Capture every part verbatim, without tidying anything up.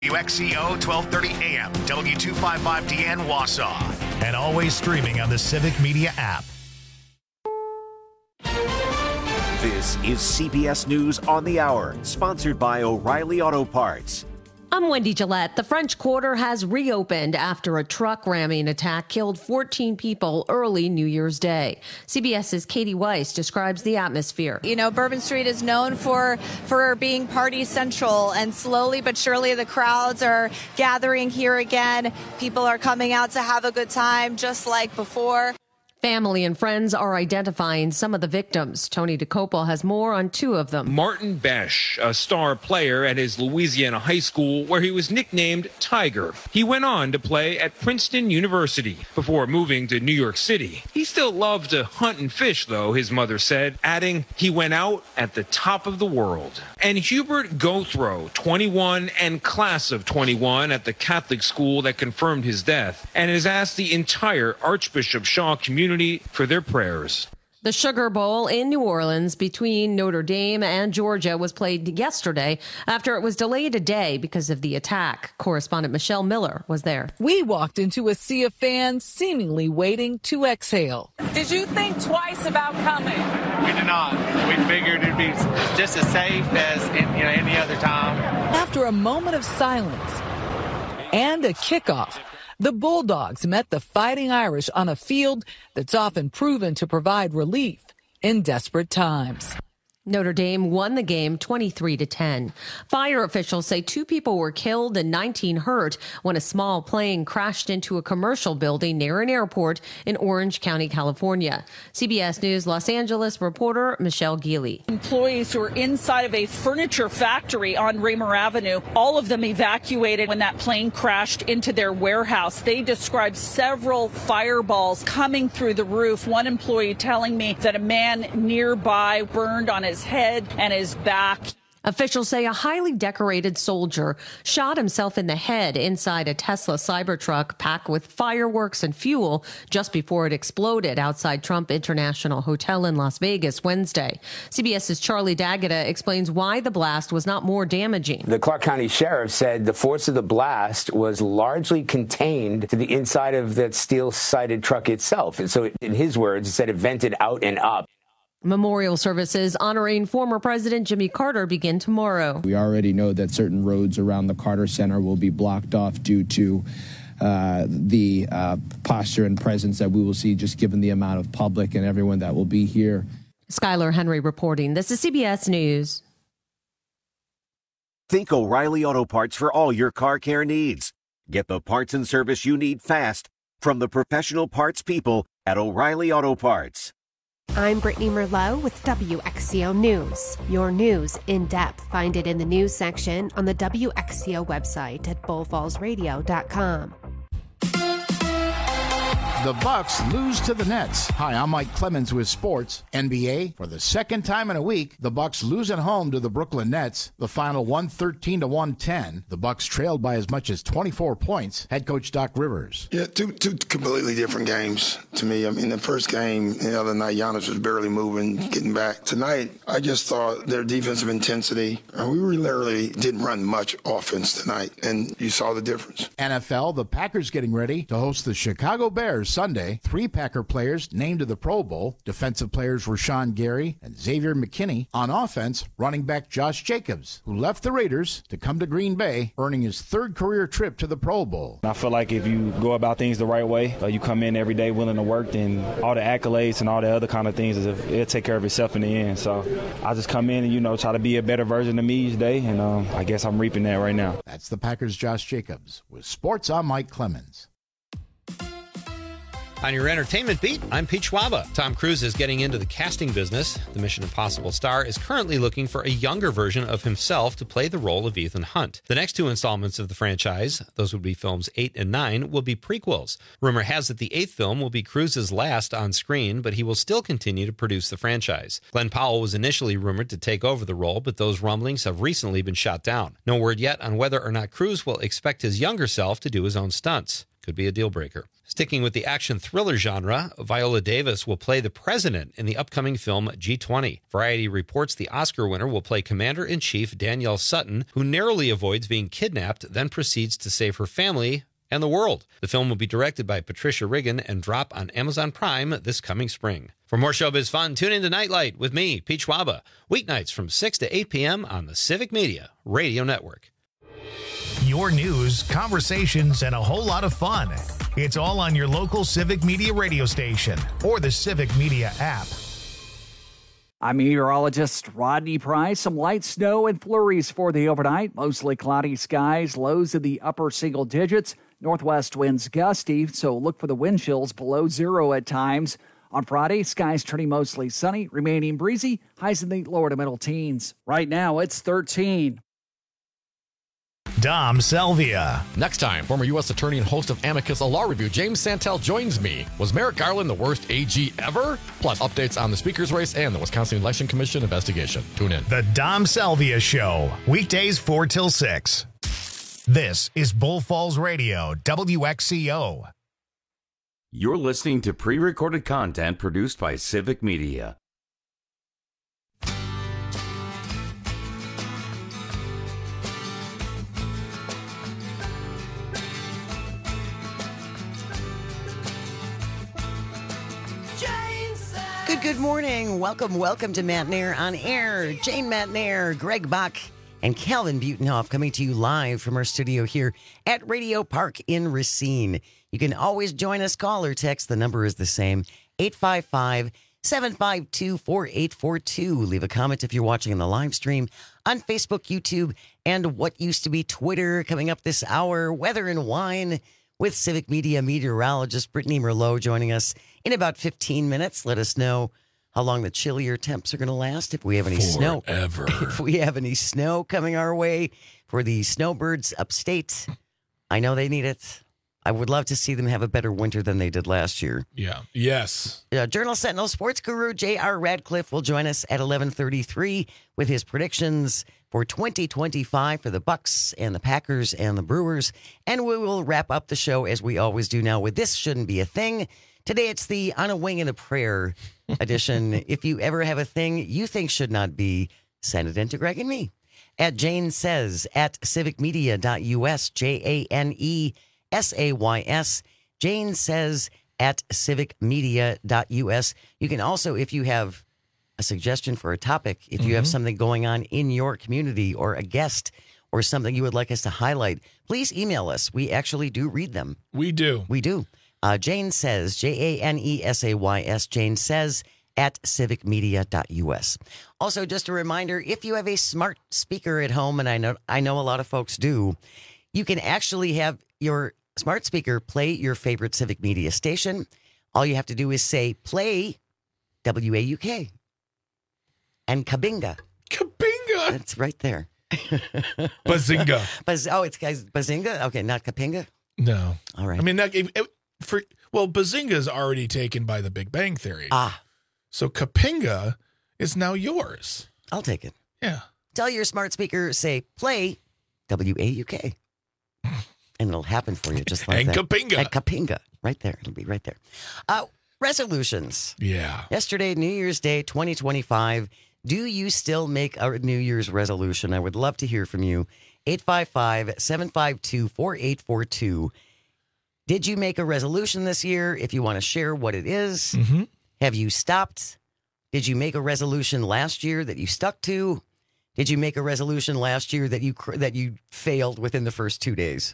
W X C O twelve thirty A M, W two fifty-five D N Wausau, and always streaming on the Civic Media app. This is C B S News on the Hour, sponsored by O'Reilly Auto Parts. I'm Wendy Gillette. The French Quarter has reopened after a truck ramming attack killed fourteen people early New Year's Day. CBS's Katie Weiss describes the atmosphere. You know, Bourbon Street is known for, for being party central, and slowly but surely the crowds are gathering here again. People are coming out to have a good time, just like before. Family and friends are identifying some of the victims. Tony DeCopel has more on two of them. Martin Besh, a star player at his Louisiana high school where he was nicknamed Tiger. He went on to play at Princeton University before moving to New York City. He still loved to hunt and fish, though, his mother said, adding he went out at the top of the world. And Hubert Gothrow, twenty-one and class of twenty-one at the Catholic school that confirmed his death, and has asked the entire Archbishop Shaw community for their prayers. The Sugar Bowl in New Orleans between Notre Dame and Georgia was played yesterday after it was delayed a day because of the attack. Correspondent Michelle Miller was there. We walked into a sea of fans seemingly waiting to exhale. Did you think twice about coming? We did not. We figured it'd be just as safe as you know, any other time. After a moment of silence and a kickoff, the Bulldogs met the Fighting Irish on a field that's often proven to provide relief in desperate times. Notre Dame won the game twenty-three to ten. Fire officials say two people were killed and nineteen hurt when a small plane crashed into a commercial building near an airport in Orange County, California. C B S News Los Angeles reporter Michelle Geely. Employees who were inside of a furniture factory on Raymer Avenue, all of them evacuated when that plane crashed into their warehouse. They described several fireballs coming through the roof. One employee telling me that a man nearby burned on his his head and his back. Officials say a highly decorated soldier shot himself in the head inside a Tesla Cybertruck packed with fireworks and fuel just before it exploded outside Trump International Hotel in Las Vegas Wednesday. CBS's Charlie D'Agata explains why the blast was not more damaging. The Clark County Sheriff said the force of the blast was largely contained to the inside of that steel-sided truck itself. And so, in his words, it said it vented out and up. Memorial services honoring former President Jimmy Carter begin tomorrow. We already know that certain roads around the Carter Center will be blocked off due to uh, the uh, posture and presence that we will see just given the amount of public and everyone that will be here. Skylar Henry reporting. This is C B S News. Think O'Reilly Auto Parts for all your car care needs. Get the parts and service you need fast from the professional parts people at O'Reilly Auto Parts. I'm Brittany Merlot with W X C O News. Your news in depth. Find it in the news section on the W X C O website at bull falls radio dot com. The Bucks lose to the Nets. Hi, I'm Mike Clemens with sports. N B A, for the second time in a week, the Bucks lose at home to the Brooklyn Nets. The final one thirteen to one ten. The Bucks trailed by as much as twenty-four points. Head coach Doc Rivers. Yeah, two two completely different games to me. I mean, the first game the other night, Giannis was barely moving, getting back. Tonight, I just thought their defensive intensity, uh, we literally didn't run much offense tonight, and you saw the difference. N F L, the Packers getting ready to host the Chicago Bears Sunday. Three Packer players named to the Pro Bowl. Defensive players Rashawn Gary and Xavier McKinney. On offense, running back Josh Jacobs, who left the Raiders to come to Green Bay, earning his third career trip to the Pro Bowl. I feel like if you go about things the right way, uh, you come in every day willing to work, then all the accolades and all the other kind of things, it'll take care of itself in the end. So I just come in and, you know, try to be a better version of me each day, and um, I guess I'm reaping that right now. That's the Packers' Josh Jacobs. With sports, I'm Mike Clemens. On your entertainment beat, I'm Pete Schwaba. Tom Cruise is getting into the casting business. The Mission Impossible star is currently looking for a younger version of himself to play the role of Ethan Hunt. The next two installments of the franchise, those would be films eight and nine, will be prequels. Rumor has it the eighth film will be Cruise's last on screen, but he will still continue to produce the franchise. Glenn Powell was initially rumored to take over the role, but those rumblings have recently been shot down. No word yet on whether or not Cruise will expect his younger self to do his own stunts. Could be a deal breaker. Sticking with the action thriller genre, Viola Davis will play the president in the upcoming film G twenty. Variety reports the Oscar winner will play Commander-in-Chief Danielle Sutton, who narrowly avoids being kidnapped, then proceeds to save her family and the world. The film will be directed by Patricia Riggin and drop on Amazon Prime this coming spring. For more showbiz fun, tune in to Nightlight with me, Pete Schwaba, weeknights from six to eight p.m. on the Civic Media Radio Network. Your news, conversations, and a whole lot of fun. It's all on your local Civic Media radio station or the Civic Media app. I'm meteorologist Rodney Price. Some light snow and flurries for the overnight. Mostly cloudy skies, lows in the upper single digits. Northwest winds gusty, so look for the wind chills below zero at times. On Friday, skies turning mostly sunny, remaining breezy, highs in the lower to middle teens. Right now, it's thirteen. Dom Salvia. Next time, former U S attorney and host of Amicus, a law review, James Santel joins me. Was Merrick Garland the worst A G ever? Plus, updates on the speaker's race and the Wisconsin Election Commission investigation. Tune in. The Dom Salvia Show, weekdays four till six. This is Bull Falls Radio, W X C O. You're listening to pre-recorded content produced by Civic Media. Good, good morning. Welcome, welcome to Matt Nair on Air. Jane Matt Nair, Greg Buck, and Calvin Butenhoff coming to you live from our studio here at Radio Park in Racine. You can always join us, call or text. The number is the same, eight five five, seven five two, four eight four two. Leave a comment if you're watching on the live stream on Facebook, YouTube, and what used to be Twitter. Coming up this hour, Weather and Wine with Civic Media meteorologist Brittany Merlot joining us in about fifteen minutes. Let us know how long the chillier temps are going to last, if we have any snow. Forever. If we have any snow coming our way for the snowbirds upstate. I know they need it. I would love to see them have a better winter than they did last year. Yeah. Yes. Uh, Journal Sentinel sports guru J R Radcliffe will join us at eleven thirty-three with his predictions for twenty twenty-five for the Bucks and the Packers and the Brewers. And we will wrap up the show as we always do now with This Shouldn't Be a Thing. Today it's the On a Wing and a Prayer edition. If you ever have a thing you think should not be, send it in to Greg and me. At Jane Says at civic media dot U S, J A N E S A Y S. Jane Says at civic media dot U S. You can also, if you have a suggestion for a topic, if you mm-hmm. have something going on in your community or a guest or something you would like us to highlight, please email us. We actually do read them. We do. We do. Uh, Jane Says, J A N E S A Y S, Jane Says at civic media dot U S. Also, just a reminder, if you have a smart speaker at home, and I know I know a lot of folks do, you can actually have your smart speaker play your favorite Civic Media station. All you have to do is say, play W A U K. And Kabinga. Kabinga? It's right there. Bazinga. Baz- oh, it's guys Bazinga? Okay, not Kapinga? No. All right. I mean, that, it, it, for well, Bazinga is already taken by the Big Bang Theory. Ah. So Kapinga is now yours. I'll take it. Yeah. Tell your smart speaker, say, play W A U K. And it'll happen for you just like and that. And Kapinga. And Kapinga. Right there. It'll be right there. Uh, resolutions. Yeah. Yesterday, New Year's Day, twenty twenty-five. Do you still make a New Year's resolution? I would love to hear from you. eight five five, seven five two, four eight four two. Did you make a resolution this year? If you want to share what it is. Mm-hmm. Have you stopped? Did you make a resolution last year that you stuck to? Did you make a resolution last year that you that you failed within the first two days?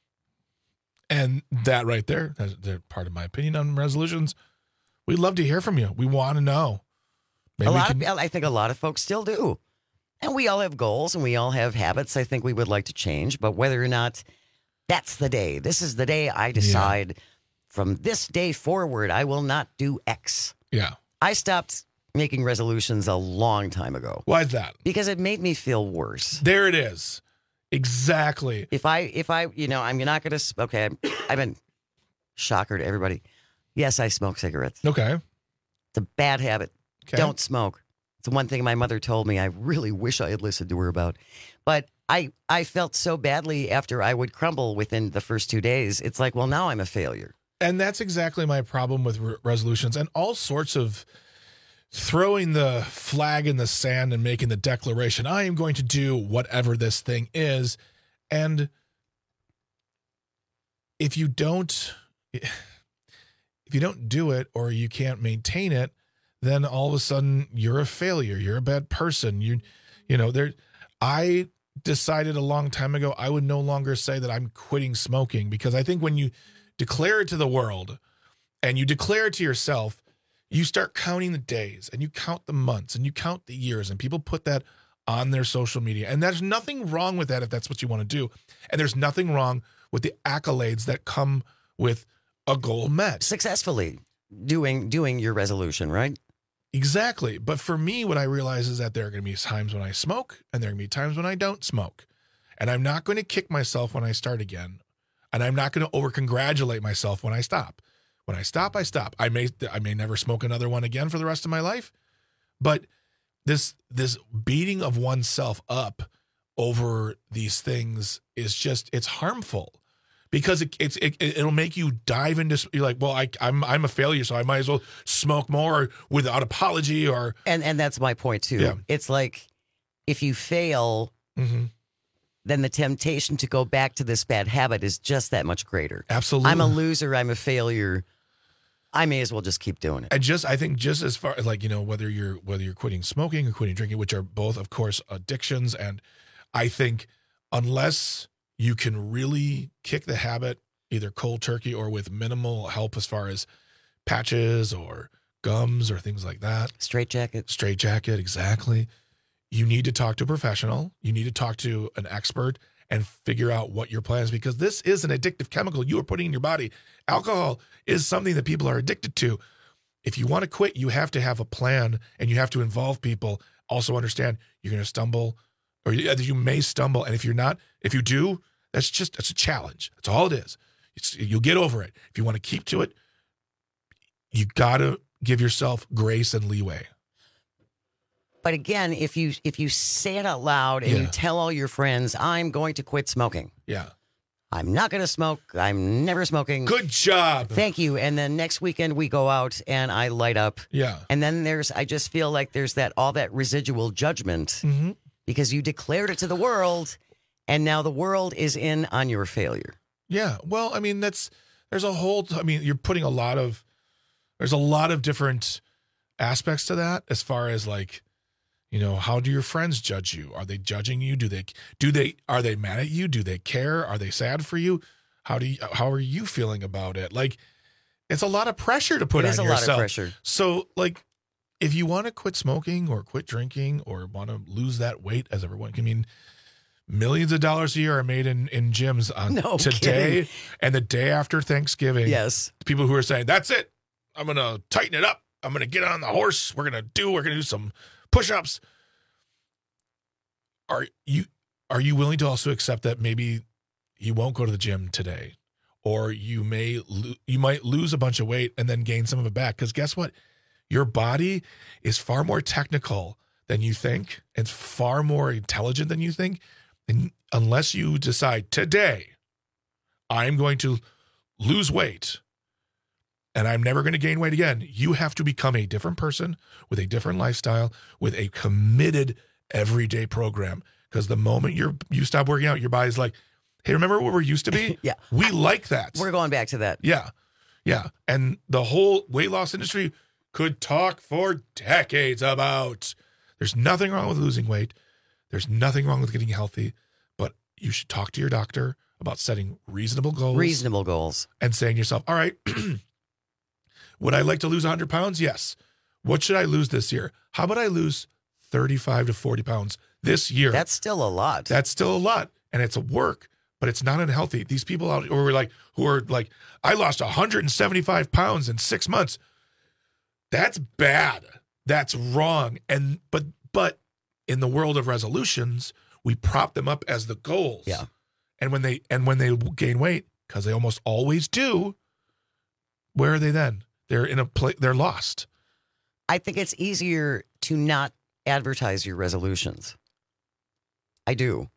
And that right there, that's part of my opinion on resolutions. We'd love to hear from you. We want to know. Maybe a lot can... of, I think a lot of folks still do. And we all have goals and we all have habits I think we would like to change. But whether or not that's the day, this is the day I decide yeah. from this day forward, I will not do X. Yeah. I stopped making resolutions a long time ago. Why is that? Because it made me feel worse. There it is. Exactly. If I, if I, you know, I'm not going to, okay, I'm, I've been shocker to everybody. Yes, I smoke cigarettes. Okay. It's a bad habit. Okay. Don't smoke. It's the one thing my mother told me I really wish I had listened to her about. But I, I felt so badly after I would crumble within the first two days. It's like, well, now I'm a failure. And that's exactly my problem with re- resolutions and all sorts of throwing the flag in the sand and making the declaration, I am going to do whatever this thing is. And if you don't, if you don't do it or you can't maintain it, then all of a sudden you're a failure. You're a bad person. You, you know, there, I decided a long time ago, I would no longer say that I'm quitting smoking, because I think when you declare it to the world and you declare it to yourself, you start counting the days and you count the months and you count the years, and people put that on their social media. And there's nothing wrong with that if that's what you want to do. And there's nothing wrong with the accolades that come with a goal met. Successfully doing doing your resolution, right? Exactly. But for me, what I realize is that there are going to be times when I smoke and there are going to be times when I don't smoke. And I'm not going to kick myself when I start again. And I'm not going to over-congratulate myself when I stop. When I stop, I stop. I may I may never smoke another one again for the rest of my life. But this this beating of oneself up over these things is just, it's harmful. Because it, it's it, it'll make you dive into, you're like, well, I, I'm I'm a failure, so I might as well smoke more without apology. Or and and that's my point too. Yeah. It's like if you fail, mm-hmm. then the temptation to go back to this bad habit is just that much greater. Absolutely, I'm a loser. I'm a failure. I may as well just keep doing it. And just, I think, just as far like, you know, whether you're whether you're quitting smoking or quitting drinking, which are both, of course, addictions, and I think unless you can really kick the habit either cold turkey or with minimal help as far as patches or gums or things like that. Straight jacket. Straight jacket, exactly. You need to talk to a professional. You need to talk to an expert and figure out what your plan is, because this is an addictive chemical you are putting in your body. Alcohol is something that people are addicted to. If you want to quit, you have to have a plan and you have to involve people. Also understand you're going to stumble, or you, you may stumble. And if you're not, if you do, that's just, it's a challenge. That's all it is. It's, you'll get over it. If you want to keep to it, you got to give yourself grace and leeway. But again, if you if you say it out loud and Yeah. you tell all your friends, I'm going to quit smoking. Yeah. I'm not going to smoke. I'm never smoking. Good job. Thank you. And then next weekend we go out and I light up. Yeah. And then there's, I just feel like there's that, all that residual judgment Mm-hmm. because you declared it to the world and now the world is in on your failure. Yeah. Well, I mean, that's, there's a whole, I mean, you're putting a lot of, there's a lot of different aspects to that as far as like, you know, how do your friends judge you? Are they judging you? Do they, do they, are they mad at you? Do they care? Are they sad for you? How do you, how are you feeling about it? Like, it's a lot of pressure to put It on is a yourself. lot of pressure. So like, if you want to quit smoking or quit drinking or want to lose that weight, as everyone can, I mean, millions of dollars a year are made in, in gyms on No today kidding. and the day after Thanksgiving. Yes. People who are saying, that's it. I'm going to tighten it up. I'm going to get on the horse. We're going to do, we're going to do some push-ups. Are you, are you willing to also accept that maybe you won't go to the gym today, or you may, lo- you might lose a bunch of weight and then gain some of it back? Because guess what? Your body is far more technical than you think. It's far more intelligent than you think. And unless you decide today, I'm going to lose weight and I'm never going to gain weight again, you have to become a different person with a different lifestyle, with a committed everyday program. Because the moment you're, you stop working out, your body's like, hey, remember what we're used to be? Yeah. We like that. We're going back to that. Yeah. Yeah. And the whole weight loss industry could talk for decades about, there's nothing wrong with losing weight. There's nothing wrong with getting healthy, but you should talk to your doctor about setting reasonable goals. Reasonable goals. And saying to yourself, all right, would I like to lose one hundred pounds? Yes. What should I lose this year? How about I lose thirty-five to forty pounds this year? That's still a lot. That's still a lot. And it's a work, but it's not unhealthy. These people out who are like, who are like, I lost one hundred seventy-five pounds in six months. That's bad. That's wrong. And, but, but in the world of resolutions, we prop them up as the goals. Yeah. And when they, and when they gain weight, because they almost always do, where are they then? They're in a place, they're lost. I think it's easier to not advertise your resolutions. I do.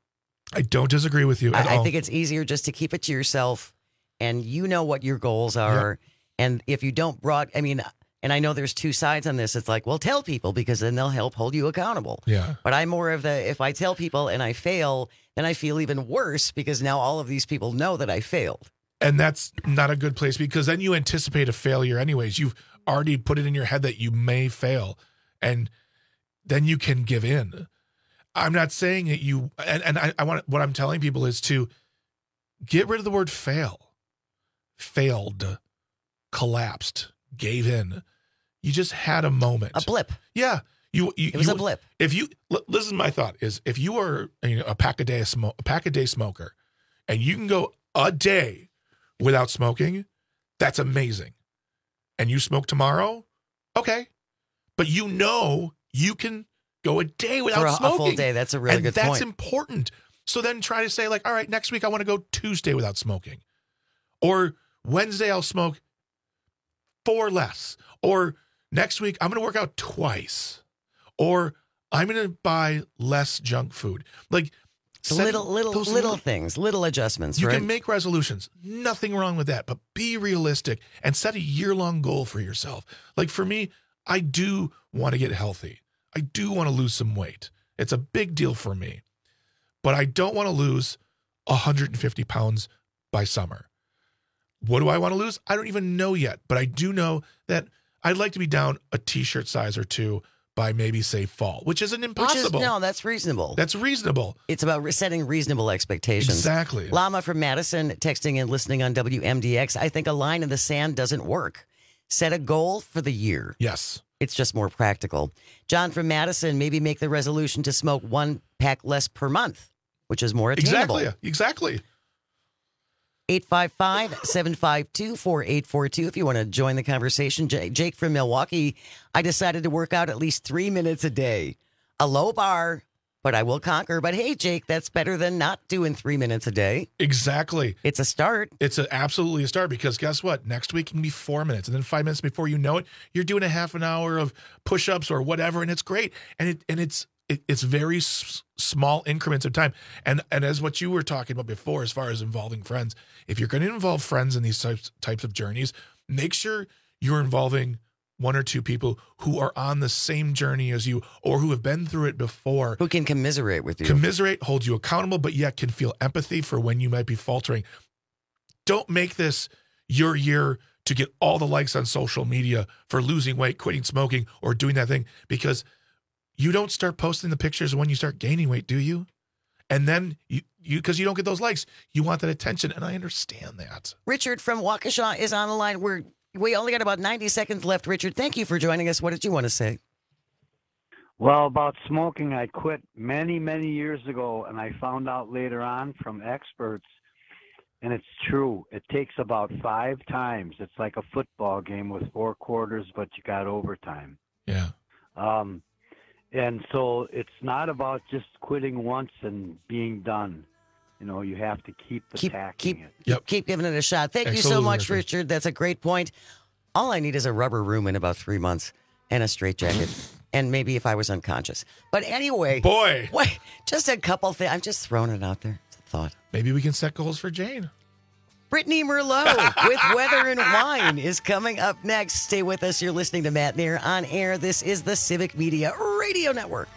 I don't disagree with you at I, all. I think it's easier just to keep it to yourself, and you know what your goals are. Yep. And if you don't broad, I mean, and I know there's two sides on this. It's like, well, tell people because then they'll help hold you accountable. Yeah. But I'm more of the, if I tell people and I fail, then I feel even worse because now all of these people know that I failed. And that's not a good place because then you anticipate a failure anyways. You've already put it in your head that you may fail, and then you can give in. I'm not saying that you, and, and I, I want, what I'm telling people is to get rid of the word fail. Failed, collapsed, gave in. You just had a moment. A blip. Yeah. You, you, it was you, a blip. If you, this is my thought, is if you are you know, a pack a day, a, smoke, a pack a day smoker, and you can go a day without smoking, that's amazing. And you smoke tomorrow, okay. But you know you can go a day without For a, smoking. a full day, that's a really and good that's point. That's important. So then try to say like, all right, next week I want to go Tuesday without smoking. Or Wednesday I'll smoke four less. Or next week I'm going to work out twice. Or I'm going to buy less junk food. Like little, little, little, little things, little adjustments, you right? can make resolutions. Nothing wrong with that, but be realistic and set a year-long goal for yourself. Like for me, I do want to get healthy. I do want to lose some weight. It's a big deal for me. But I don't want to lose one hundred fifty pounds by summer. What do I want to lose? I don't even know yet, but I do know that I'd like to be down a t-shirt size or two by maybe, say, fall, which isn't impossible. Which is, no, that's reasonable. That's reasonable. It's about re- setting reasonable expectations. Exactly. Lama from Madison texting and listening on W M D X. I think a line in the sand doesn't work. Set a goal for the year. Yes. It's just more practical. John from Madison, maybe make the resolution to smoke one pack less per month, which is more attainable. Exactly. Exactly. eight five five, seven five two, four eight four two if you want to join the conversation. J- Jake from Milwaukee, I decided to work out at least three minutes a day. A low bar, but I will conquer. But hey, Jake, that's better than not doing three minutes a day. Exactly. It's a start. It's a, absolutely a start because guess what? Next week can be four minutes. And then five minutes before you know it, you're doing a half an hour of push-ups or whatever. And it's great. And it and it's it, it's very s- small increments of time. And and as what you were talking about before, as far as involving friends, if you're going to involve friends in these types, types of journeys, make sure you're involving one or two people who are on the same journey as you or who have been through it before. Who can commiserate with you. Commiserate, hold you accountable, but yet can feel empathy for when you might be faltering. Don't make this your year to get all the likes on social media for losing weight, quitting smoking, or doing that thing, because you don't start posting the pictures when you start gaining weight, do you? And then you, you, because you don't get those likes, you want that attention, and I understand that. Richard from Waukesha is on the line. We're We only got about ninety seconds left. Richard, thank you for joining us. What did you want to say? Well, about smoking, I quit many, many years ago, and I found out later on from experts, and it's true. It takes about five times. It's like a football game with four quarters, but you got overtime. Yeah. Um, and so it's not about just quitting once and being done. You know, you have to keep attacking keep, it. Yep. Keep giving it a shot. Thank Absolutely, you so much, Richard. Richard. That's a great point. All I need is a rubber room in about three months and a straitjacket. And maybe if I was unconscious. But anyway. Boy. Wait, just a couple things. I'm just throwing it out there. It's a thought. Maybe we can set goals for Jane. Brittany Merlot with Weather and Wine is coming up next. Stay with us. You're listening to Matt Nair on air. This is the Civic Media Radio Network.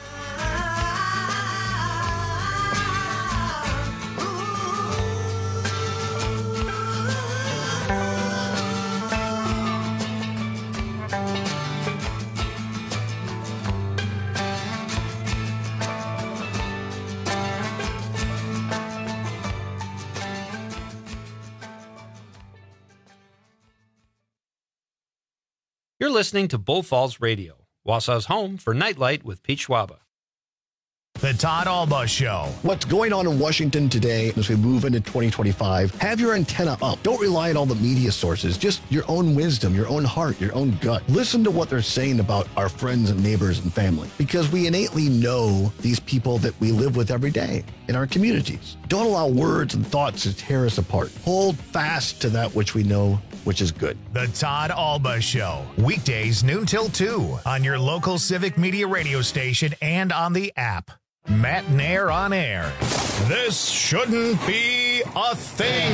You're listening to Bull Falls Radio, Wausau's home for Nightlight with Pete Schwaba. The Todd Alba Show. What's going on in Washington today as we move into twenty twenty-five? Have your antenna up. Don't rely on all the media sources. Just your own wisdom, your own heart, your own gut. Listen to what they're saying about our friends and neighbors and family, because we innately know these people that we live with every day in our communities. Don't allow words and thoughts to tear us apart. Hold fast to that which we know, which is good. The Todd Alba Show. Weekdays noon till two on your local Civic Media radio station and on the app. Matt Nair on air. This shouldn't be a thing.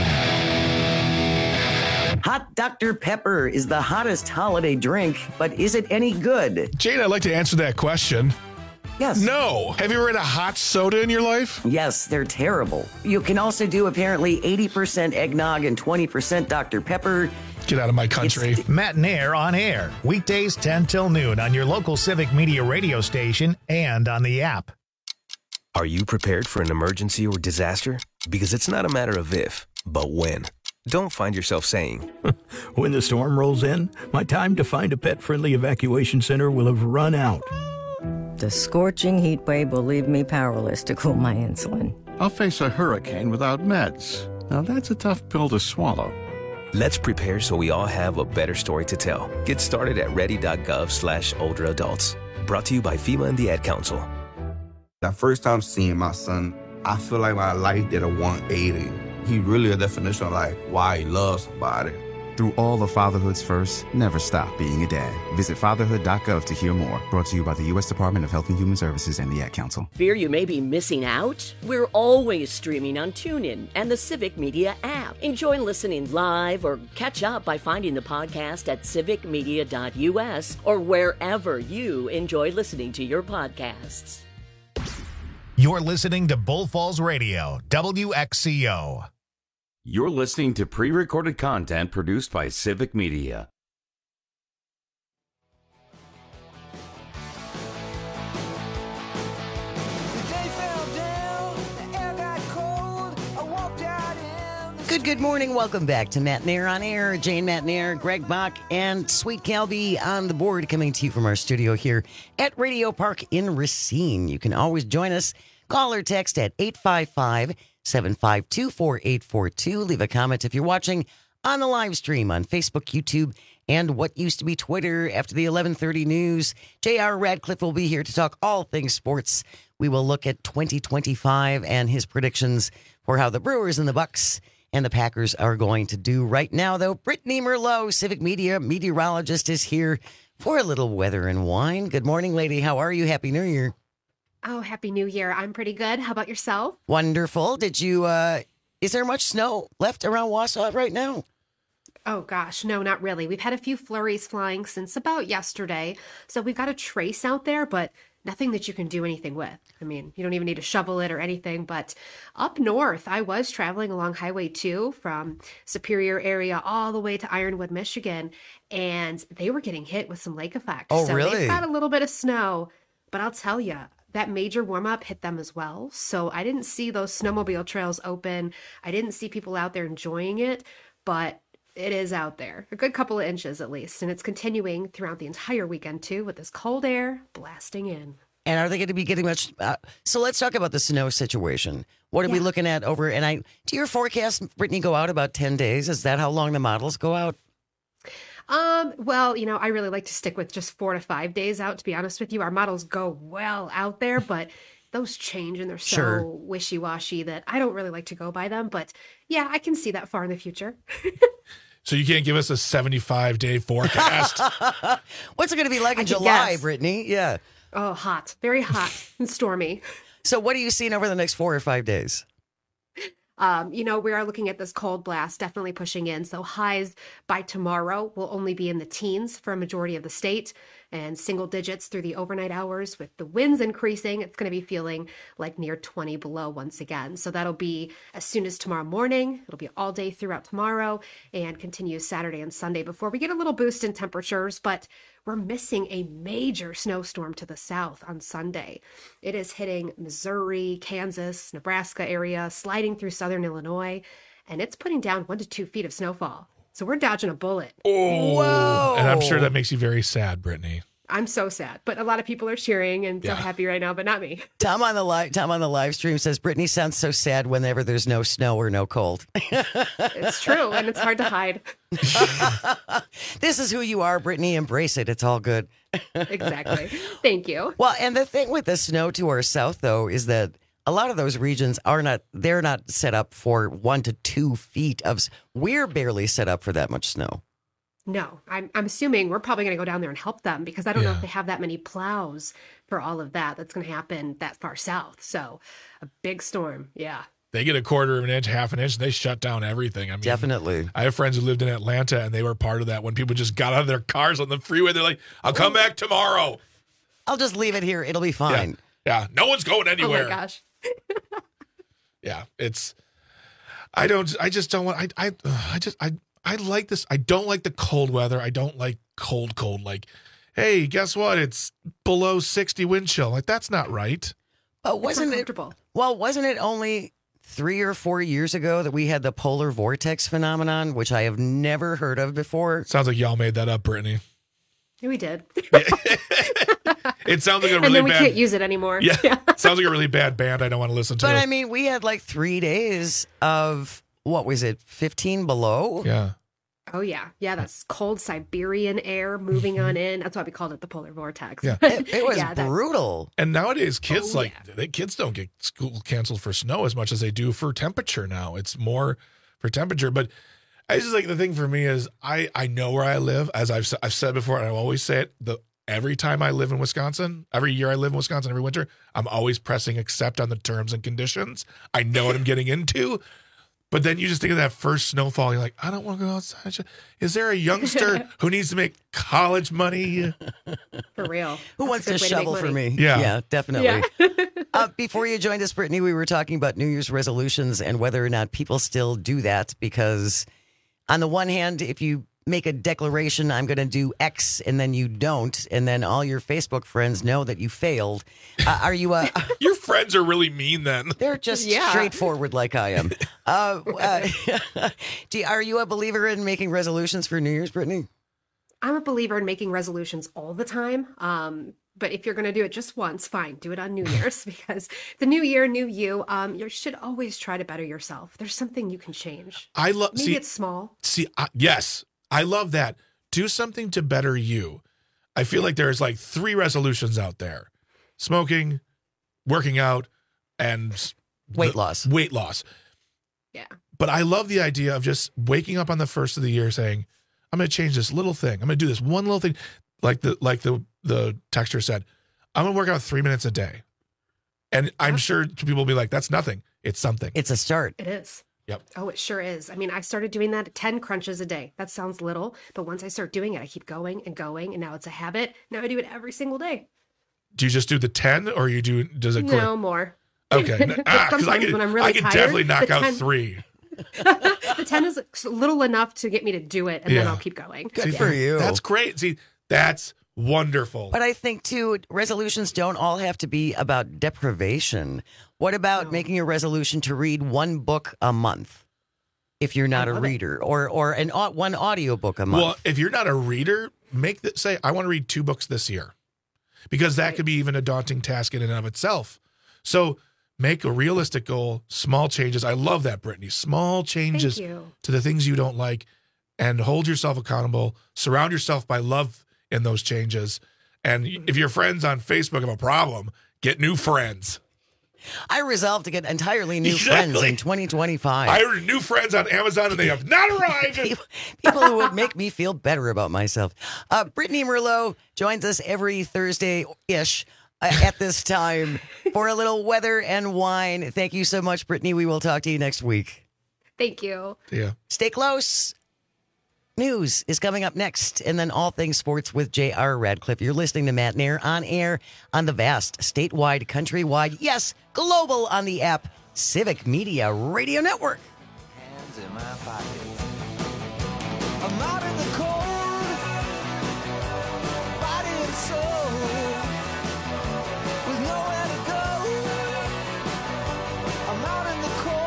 Hot Doctor Pepper is the hottest holiday drink, but is it any good? Jane, I'd like to answer that question. Yes. No. Have you ever had a hot soda in your life? Yes, they're terrible. You can also do apparently eighty percent eggnog and twenty percent Doctor Pepper. Get out of my country. It's Matt and Air on air. Weekdays ten till noon on your local Civic Media radio station and on the app. Are you prepared for an emergency or disaster? Because it's not a matter of if, but when. Don't find yourself saying, when the storm rolls in, my time to find a pet-friendly evacuation center will have run out. The scorching heat wave will leave me powerless to cool my insulin. I'll face a hurricane without meds. Now that's a tough pill to swallow. Let's prepare so we all have a better story to tell. Get started at ready.gov slash older adults. Brought to you by FEMA and the Ad Council. The first time seeing my son, I feel like my life did a one eighty. He really a definition of like why he loves somebody. Through all of fatherhood's first, never stop being a dad. Visit fatherhood dot gov to hear more. Brought to you by the U S Department of Health and Human Services and the Ad Council. Fear you may be missing out? We're always streaming on TuneIn and the Civic Media app. Enjoy listening live or catch up by finding the podcast at civic media dot u s or wherever you enjoy listening to your podcasts. You're listening to Bull Falls Radio, W X C O. You're listening to pre-recorded content produced by Civic Media. Good, good morning. Welcome back to Matt and Air on Air. Jane Matt and Air, Greg Bach, and Sweet Calby on the board, coming to you from our studio here at Radio Park in Racine. You can always join us. Call or text at eight five five, seven five two, four eight four two. Leave a comment if you're watching on the live stream on Facebook, YouTube, and what used to be Twitter. After the eleven thirty news, J R Radcliffe will be here to talk all things sports. We will look at twenty twenty-five and his predictions for how the Brewers and the Bucks and the Packers are going to do. Right now, though, Brittany Merlot, Civic Media meteorologist, is here for a little weather and wine. Good morning, lady. How are you? Happy New Year. Oh, Happy New Year. I'm pretty good. How about yourself? Wonderful. Did you, uh, is there much snow left around Wausau right now? Oh, gosh. No, not really. We've had a few flurries flying since about yesterday. So we've got a trace out there, but nothing that you can do anything with. I mean, you don't even need to shovel it or anything. But up north, I was traveling along Highway two from Superior area all the way to Ironwood, Michigan, and they were getting hit with some lake effect. Oh, so really? They've got a little bit of snow, but I'll tell you, that major warm-up hit them as well. So I didn't see those snowmobile trails open. I didn't see people out there enjoying it, but it is out there. A good couple of inches at least. And it's continuing throughout the entire weekend too, with this cold air blasting in. And are they going to be getting much? Uh, so let's talk about the snow situation. What are Yeah. we looking at over? And I, do your forecasts, Brittany, go out about ten days? Is that how long the models go out? Um, well, you know, I really like to stick with just four to five days out, to be honest with you. Our models go well out there, but those change and they're so Sure. wishy-washy that I don't really like to go by them. But yeah, I can see that far in the future. So you can't give us a seventy-five day forecast? What's it going to be like I in can July, guess. Brittany? Yeah. Oh, hot. Very hot and stormy. So what are you seeing over the next four or five days? Um, you know, we are looking at this cold blast definitely pushing in. So highs by tomorrow will only be in the teens for a majority of the state and single digits through the overnight hours. With the winds increasing, it's going to be feeling like near twenty below once again. So that'll be as soon as tomorrow morning. It'll be all day throughout tomorrow and continue Saturday and Sunday before we get a little boost in temperatures. But we're missing a major snowstorm to the south on Sunday. It is hitting Missouri, Kansas, Nebraska area, sliding through southern Illinois, and it's putting down one to two feet of snowfall. So we're dodging a bullet. Oh, Whoa. And I'm sure that makes you very sad, Brittany. I'm so sad, but a lot of people are cheering and so Yeah. happy right now, but not me. Tom on the live Tom on the live stream says Brittany sounds so sad whenever there's no snow or no cold. It's true, and it's hard to hide. This is who you are, Brittany. Embrace it. It's all good. Exactly. Thank you. Well, and the thing with the snow to our south, though, is that a lot of those regions are not, they're not set up for one to two feet of, s- we're barely set up for that much snow. No, I'm I'm assuming we're probably going to go down there and help them because I don't know Yeah. if they have that many plows for all of that. That's going to happen that far south. So a big storm. Yeah. They get a quarter of an inch, half an inch, and they shut down everything. I mean, Definitely. I have friends who lived in Atlanta, and they were part of that. When people just got out of their cars on the freeway, they're like, "I'll come back tomorrow. I'll just leave it here. It'll be fine." Yeah, yeah. No one's going anywhere. Oh my gosh. Yeah, it's. I don't. I just don't want. I. I. I just. I. I like this. I don't like the cold weather. I don't like cold, cold. Like, hey, guess what? It's below sixty wind chill. Like, that's not right. But wasn't it? Well, wasn't it only three or four years ago that we had the polar vortex phenomenon, which I have never heard of before? Sounds like y'all made that up, Brittany. Yeah, we did. It sounds like a really and then we bad. can't use it anymore. Yeah, sounds like a really bad band. I don't want to listen to. But I mean, we had like three days of what was it, fifteen below? Yeah. Oh yeah, yeah. That's cold Siberian air moving on in. That's why we called it the polar vortex. Yeah. It, it was Yeah, that- brutal. And nowadays, kids Oh, like they, kids don't get school canceled for snow as much as they do for temperature. Now it's more for temperature. But I just like the thing for me is I I know where I live, as I've I've said before, and I always say it. The every time I live in Wisconsin, every year I live in Wisconsin, every winter, I'm always pressing accept on the terms and conditions. I know what I'm getting into. But then you just think of that first snowfall. You're like, I don't want to go outside. Is there a youngster who needs to make college money? For real. Who wants to That's a good way shovel make for money. me? Yeah. Yeah, definitely. uh, before you joined us, Brittany, we were talking about New Year's resolutions and whether or not people still do that. Because on the one hand, if you make a declaration, I'm going to do X, and then you don't, and then all your Facebook friends know that you failed. Uh, are you a... Your friends are really mean then. They're just Yeah. straightforward like I am. Uh, uh, do you- are you a believer in making resolutions for New Year's, Brittany? I'm a believer in making resolutions all the time. Um, but if you're going to do it just once, fine, do it on New Year's because the new year, new you. Um, you should always try to better yourself. There's something you can change. I love. Maybe See, it's small. see, I, yes, I love that. Do something to better you. I feel like there's like three resolutions out there: smoking, working out, and Weight the- loss. Weight loss. Yeah. But I love the idea of just waking up on the first of the year saying, I'm going to change this little thing. I'm going to do this one little thing. Like the like the the texter said, I'm going to work out three minutes a day. And I'm sure people will be like, that's nothing. It's something. It's a start. It is. Yep. Oh, it sure is. I mean, I started doing that ten crunches a day. That sounds little, but once I start doing it, I keep going and going, and now it's a habit. Now I do it every single day. Do you just do the ten or you do, does it go? No more. Okay. But Ah, 'cause I sometimes could, when I'm really I could tired, definitely knock the out ten three. the ten is little enough to get me to do it, and then Yeah. I'll keep going. Good See, for you. That's great. See, that's wonderful. But I think, too, resolutions don't all have to be about deprivation. What about making a resolution to read one book a month if you're not a love it. reader, or or an au- one audiobook a month? Well, if you're not a reader, make that say, I want to read two books this year. Because that could be even a daunting task in and of itself. So make a realistic goal, small changes. I love that, Brittany. Small changes Thank you. to the things you don't like, and hold yourself accountable. Surround yourself by love in those changes. And if your friends on Facebook have a problem, get new friends. I resolved to get entirely new friends Exactly. in twenty twenty-five. I ordered new friends on Amazon and they have not arrived. People who would make me feel better about myself. Uh, Brittany Merlot joins us every Thursday-ish uh, at this time for a little weather and wine. Thank you so much, Brittany. We will talk to you next week. Thank you. Yeah. Stay close. News is coming up next, and then all things sports with J R Radcliffe. You're listening to Matt Nair on air on the vast, statewide, countrywide, yes, global on the app, Civic Media Radio Network. Hands in my pockets. I'm out in the cold, body and soul, with nowhere to go. I'm out in the cold.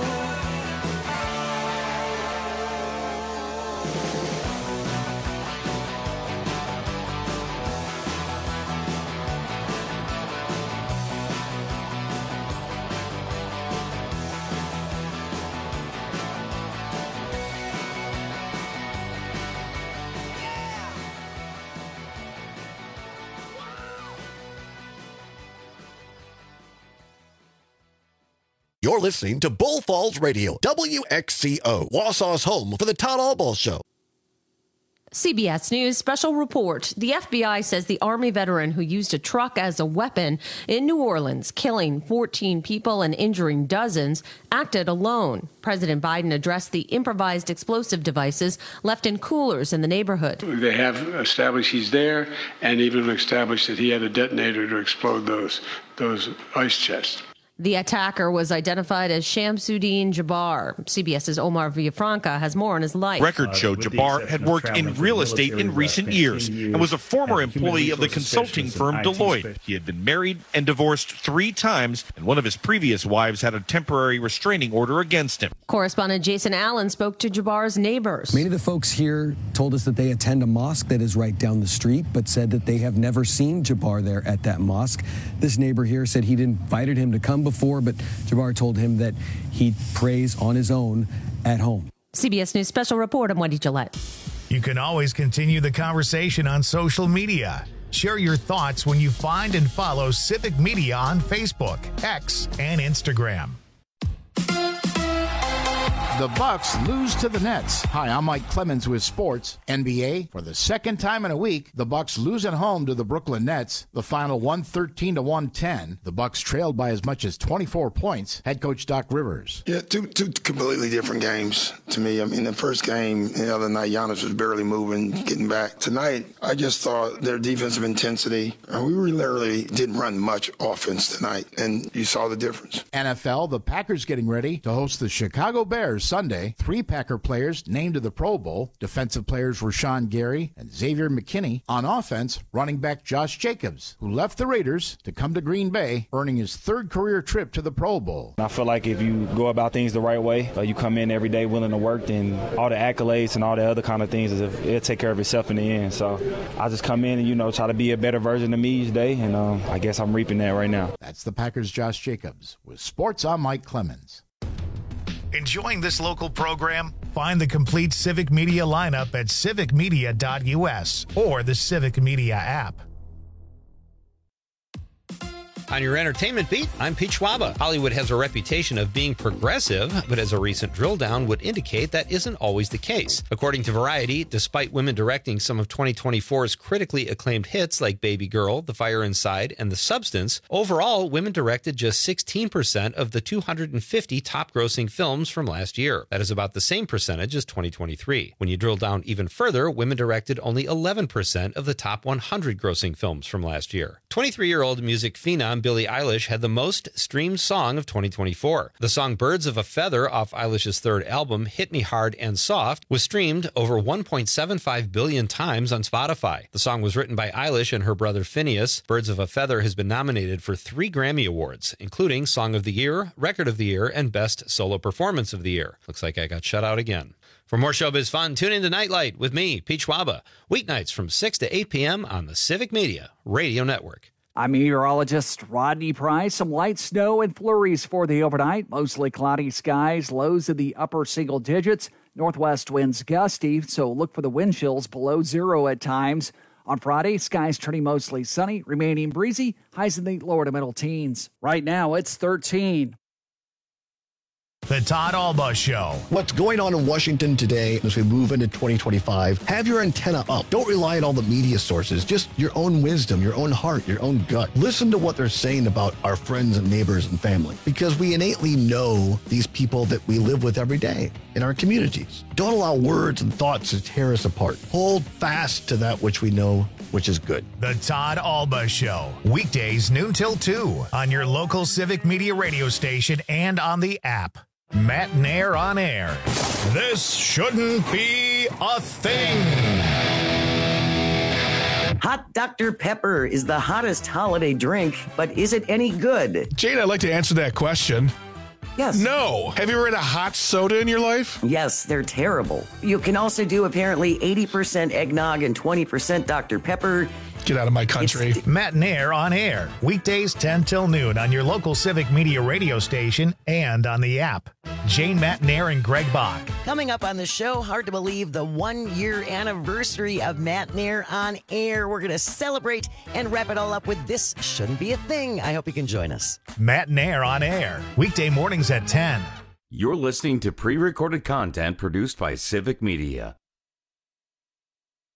You're listening to Bull Falls Radio, W X C O, Wausau's home for the Todd Allball Show. C B S News special report. The F B I says the Army veteran who used a truck as a weapon in New Orleans, killing fourteen people and injuring dozens, acted alone. President Biden addressed the improvised explosive devices left in coolers in the neighborhood. They have established he's there and even established that he had a detonator to explode those, those ice chests. The attacker was identified as Shamsuddin Jabbar. CBS's Omar Villafranca has more on his life. Records show Jabbar had worked in real estate in recent years and was a former employee of the consulting firm Deloitte. He had been married and divorced three times, and one of his previous wives had a temporary restraining order against him. Correspondent Jason Allen spoke to Jabbar's neighbors. Many of the folks here told us that they attend a mosque that is right down the street, but said that they have never seen Jabbar there at that mosque. This neighbor here said he'd invited him to come before, but Jabbar told him that he prays on his own at home. C B S News special report. I'm Wendy Gillette. You can always continue the conversation on social media. Share your thoughts when you find and follow Civic Media on Facebook, X, and Instagram. The Bucks lose to the Nets. Hi, I'm Mike Clemens with sports. N B A, for the second time in a week, the Bucks lose at home to the Brooklyn Nets. The final one thirteen to one ten. The Bucks trailed by as much as twenty-four points. Head coach Doc Rivers. Yeah, two two completely different games to me. I mean, the first game the other night, Giannis was barely moving, getting back. Tonight, I just thought their defensive intensity. Uh, we literally didn't run much offense tonight, and you saw the difference. N F L, the Packers getting ready to host the Chicago Bears Sunday. Three Packer players named to the Pro Bowl. Defensive players Rashawn Gary and Xavier McKinney. On offense, running back Josh Jacobs, who left the Raiders to come to Green Bay, earning his third career trip to the Pro Bowl. I feel like if you go about things the right way, uh, you come in every day willing to work, then all the accolades and all the other kind of things, it'll take care of itself in the end. So I just come in and, you know, try to be a better version of me each day, and um, I guess I'm reaping that right now. That's the Packers' Josh Jacobs. With sports, I'm Mike Clemens. Enjoying this local program? Find the complete Civic Media lineup at civic media dot u s or the Civic Media app. On your entertainment beat, I'm Pete Schwaba. Hollywood has a reputation of being progressive, but as a recent drill down would indicate, that isn't always the case. According to Variety, despite women directing some of twenty twenty-four's critically acclaimed hits like Baby Girl, The Fire Inside, and The Substance, overall, women directed just sixteen percent of the two hundred fifty top-grossing films from last year. That is about the same percentage as twenty twenty-three. When you drill down even further, women directed only eleven percent of the top one hundred grossing films from last year. twenty-three-year-old music phenom Billie Eilish had the most streamed song of twenty twenty-four. The song Birds of a Feather off Eilish's third album, Hit Me Hard and Soft, was streamed over one point seven five billion times on Spotify. The song was written by Eilish and her brother Phineas. Birds of a Feather has been nominated for three Grammy Awards, including Song of the Year, Record of the Year, and Best Solo Performance of the Year. Looks like I got shut out again. For more showbiz fun, tune in to Nightlight with me, Pete Schwaba, weeknights from six to eight p.m. on the Civic Media Radio Network. I'm meteorologist Rodney Price. Some light snow and flurries for the overnight. Mostly cloudy skies, lows in the upper single digits. Northwest winds gusty, so look for the wind chills below zero at times. On Friday, skies turning mostly sunny, remaining breezy, highs in the lower to middle teens. Right now, it's thirteen. The Todd Alba Show. What's going on in Washington today as we move into twenty twenty-five? Have your antenna up. Don't rely on all the media sources. Just your own wisdom, your own heart, your own gut. Listen to what they're saying about our friends and neighbors and family, because we innately know these people that we live with every day in our communities. Don't allow words and thoughts to tear us apart. Hold fast to that which we know, which is good. The Todd Alba Show. Weekdays noon till two on your local Civic Media radio station and on the app. Matt Nair on air. This shouldn't be a thing. Hot Doctor Pepper is the hottest holiday drink, but is it any good? Jane, I'd like to answer that question. Yes. No. Have you ever had a hot soda in your life? Yes, they're terrible. You can also do apparently eighty percent eggnog and twenty percent Doctor Pepper. Get out of my country. It's Matt Nair on air. Weekdays ten till noon on your local Civic Media radio station and on the app. Jane, Matt Nair, and Greg Bach. Coming up on the show, hard to believe the one-year anniversary of Matt Nair on air. We're going to celebrate and wrap it all up with This Shouldn't Be a Thing. I hope you can join us. Matt Nair on air. Weekday mornings at ten. You're listening to pre-recorded content produced by Civic Media.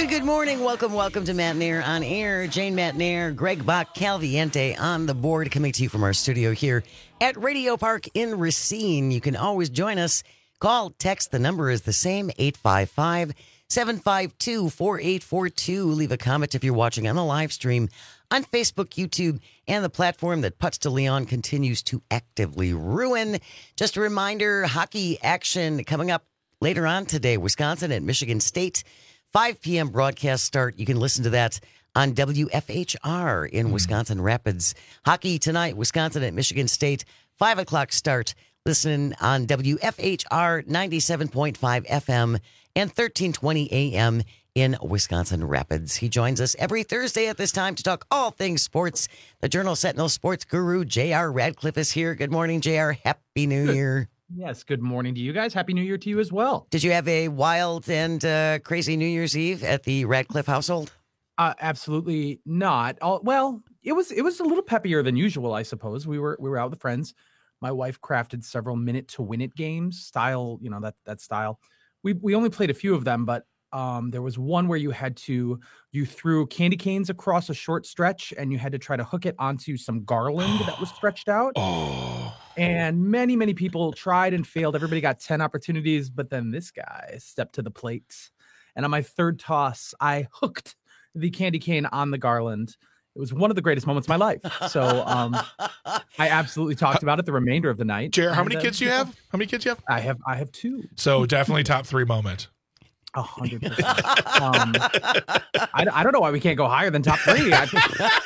Good, good morning. Welcome, welcome to Matt Nair on Air. Jane Matt Nair, Greg Bach, Calviente on the board, coming to you from our studio here at Radio Park in Racine. You can always join us. Call, text, the number is the same, eight five five, seven five two, four eight four two. Leave a comment if you're watching on the live stream on Facebook, YouTube, and the platform that Putz de Leon continues to actively ruin. Just a reminder, hockey action coming up later on today. Wisconsin at Michigan State, five p.m. broadcast start. You can listen to that on W F H R in mm. Wisconsin Rapids. Hockey tonight, Wisconsin at Michigan State, five o'clock start. Listen on W F H R ninety-seven point five F M and thirteen twenty A M in Wisconsin Rapids. He joins us every Thursday at this time to talk all things sports. The Journal Sentinel sports guru, J R Radcliffe, is here. Good morning, J R. Happy New Year. Yes, good morning to you guys. Happy New Year to you as well. Did you have a wild and uh, crazy New Year's Eve at the Radcliffe household? Uh, absolutely not. All, well, it was it was a little peppier than usual, I suppose. We were we were out with friends. My wife crafted several minute to win it games, style, you know, that that style. We we only played a few of them, but um, there was one where you had to you threw candy canes across a short stretch, and you had to try to hook it onto some garland that was stretched out. Oh. And many, many people tried and failed. Everybody got ten opportunities, but then this guy stepped to the plate. And on my third toss, I hooked the candy cane on the garland. It was one of the greatest moments of my life. So um, I absolutely talked about it the remainder of the night. Jared, how many kids do you have? How many kids do you have? I have I have two. So definitely top three moment. A hundred percent. Um, I, I don't know why we can't go higher than top three. I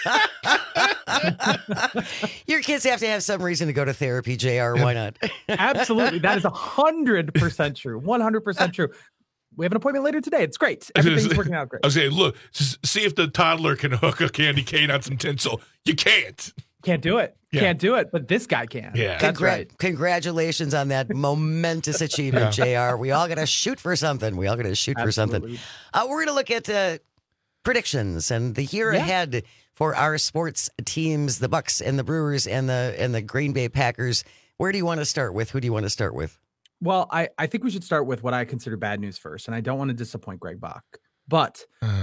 Your kids have to have some reason to go to therapy, J R. Why not? Absolutely. That is a hundred percent true. One hundred percent true. We have an appointment later today. It's great. Everything's working out great. I was saying, look, see if the toddler can hook a candy cane on some tinsel. You can't. Can't do it. Yeah. Can't do it. But this guy can. Yeah. That's Congra- right. Congratulations on that momentous achievement, yeah. J R. We all got to shoot for something. We all got to shoot Absolutely. for something. Uh, we're going to look at uh, predictions and the year yeah. ahead for our sports teams, the Bucks and the Brewers and the and the Green Bay Packers. Where do you want to start with? Who do you want to start with? Well, I, I think we should start with what I consider bad news first, and I don't want to disappoint Greg Bach. But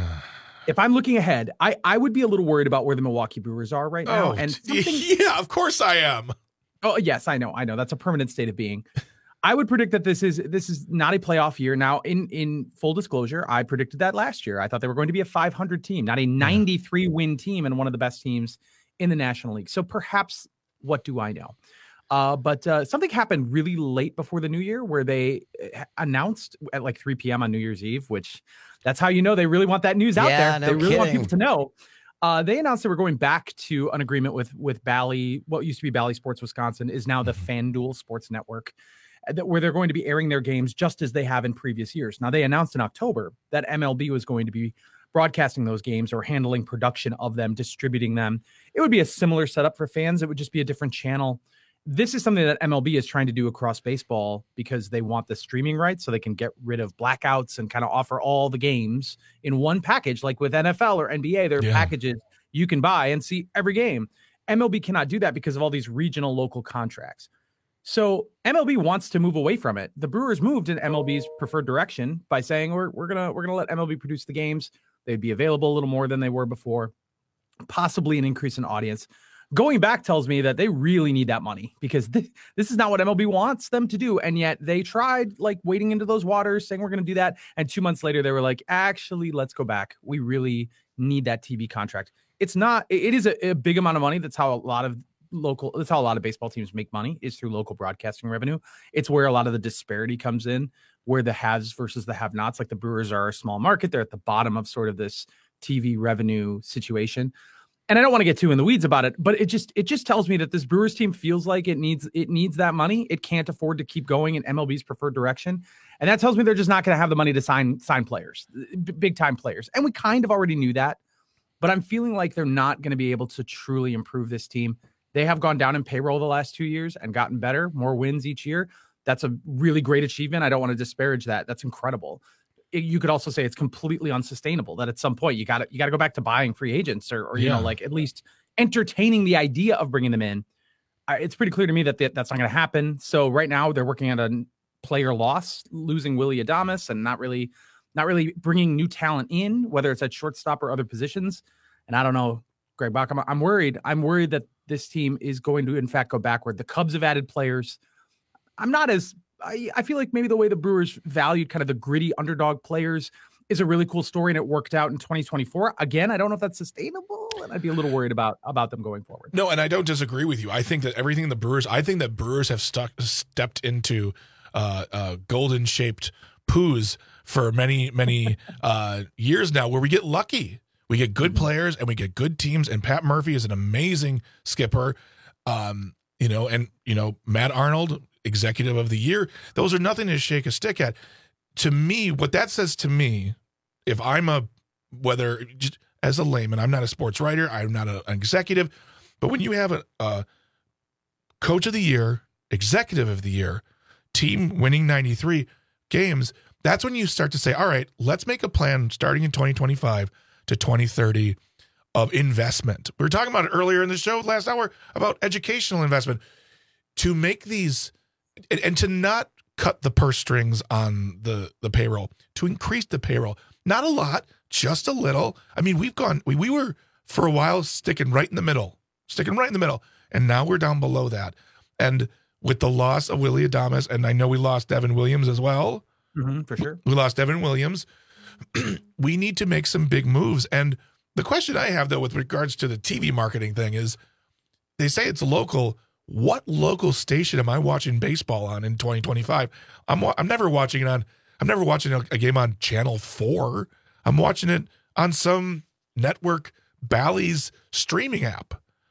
if I'm looking ahead, I, I would be a little worried about where the Milwaukee Brewers are right now. Oh, and yeah, of course I am. Oh, yes, I know. I know. That's a permanent state of being. I would predict that this is this is not a playoff year. Now, in, in full disclosure, I predicted that last year. I thought they were going to be a five hundred team, not a ninety-three win team and one of the best teams in the National League. So perhaps, what do I know? Uh, but uh, something happened really late before the new year where they announced at like three p.m. on New Year's Eve, which that's how you know they really want that news out yeah, there. No they really kidding. want people to know. Uh, they announced they were going back to an agreement with with Bally. What used to be Bally Sports Wisconsin is now the FanDuel Sports Network, where they're going to be airing their games just as they have in previous years. Now, they announced in October that M L B was going to be broadcasting those games or handling production of them, distributing them. It would be a similar setup for fans. It would just be a different channel. This is something that M L B is trying to do across baseball because they want the streaming rights so they can get rid of blackouts and kind of offer all the games in one package. Like with N F L or N B A, there are yeah. packages you can buy and see every game. M L B cannot do that because of all these regional local contracts. So M L B wants to move away from it. The Brewers moved in M L B's preferred direction by saying we're we're gonna we're gonna let M L B produce the games. They'd be available a little more than they were before, possibly an increase in audience. Going back tells me that they really need that money because this, this is not what M L B wants them to do. And yet they tried like wading into those waters saying we're going to do that. And two months later, they were like, actually, let's go back. We really need that T V contract. It's not, it is a, a big amount of money. That's how a lot of local, that's how a lot of baseball teams make money is through local broadcasting revenue. It's where a lot of the disparity comes in, where the haves versus the have-nots. Like the Brewers are a small market. They're at the bottom of sort of this T V revenue situation. And I don't want to get too in the weeds about it, but it just it just tells me that this Brewers team feels like it needs it needs that money. It can't afford to keep going in M L B's preferred direction. And that tells me they're just not going to have the money to sign sign players, big time players. And we kind of already knew that, but I'm feeling like they're not going to be able to truly improve this team. They have gone down in payroll the last two years and gotten better, more wins each year. That's a really great achievement. I don't want to disparage that. That's incredible. You could also say it's completely unsustainable that at some point you got to you got to go back to buying free agents or, or you yeah. know, like at least entertaining the idea of bringing them in. Uh, it's pretty clear to me that th- that's not going to happen. So right now they're working on a player loss, losing Willy Adames and not really not really bringing new talent in, whether it's at shortstop or other positions. And I don't know, Greg Bach, I'm, I'm worried. I'm worried that this team is going to, in fact, go backward. The Cubs have added players. I'm not as, I, I feel like maybe the way the Brewers valued kind of the gritty underdog players is a really cool story, and it worked out in twenty twenty-four. Again, I don't know if that's sustainable, and I'd be a little worried about, about them going forward. No, and I don't disagree with you. I think that everything the Brewers, I think that Brewers have stuck, stepped into uh, uh, golden-shaped poos for many, many uh, years now, where we get lucky. We get good mm-hmm. players, and we get good teams, and Pat Murphy is an amazing skipper. Um, you know, and, you know, Matt Arnold, executive of the year. Those are nothing to shake a stick at. To me, what that says to me, if I'm a, whether just as a layman, I'm not a sports writer, I'm not a, an executive, but when you have a, a coach of the year, executive of the year, team winning ninety-three games, that's when you start to say, all right, let's make a plan starting in twenty twenty-five to twenty thirty of investment. We were talking about it earlier in the show last hour about educational investment to make these, and, and to not cut the purse strings on the, the payroll, to increase the payroll. Not a lot, just a little. I mean, we've gone, we, we were for a while sticking right in the middle, sticking right in the middle. And now we're down below that. And with the loss of Willy Adames, and I know we lost Devin Williams as well. Mm-hmm, for sure. We lost Devin Williams. We need to make some big moves. And the question I have, though, with regards to the T V marketing thing is, they say it's local. What local station am I watching baseball on in twenty twenty-five? I'm I'm never watching it on. I'm never watching a, a game on Channel four. I'm watching it on some network, Bally's streaming app.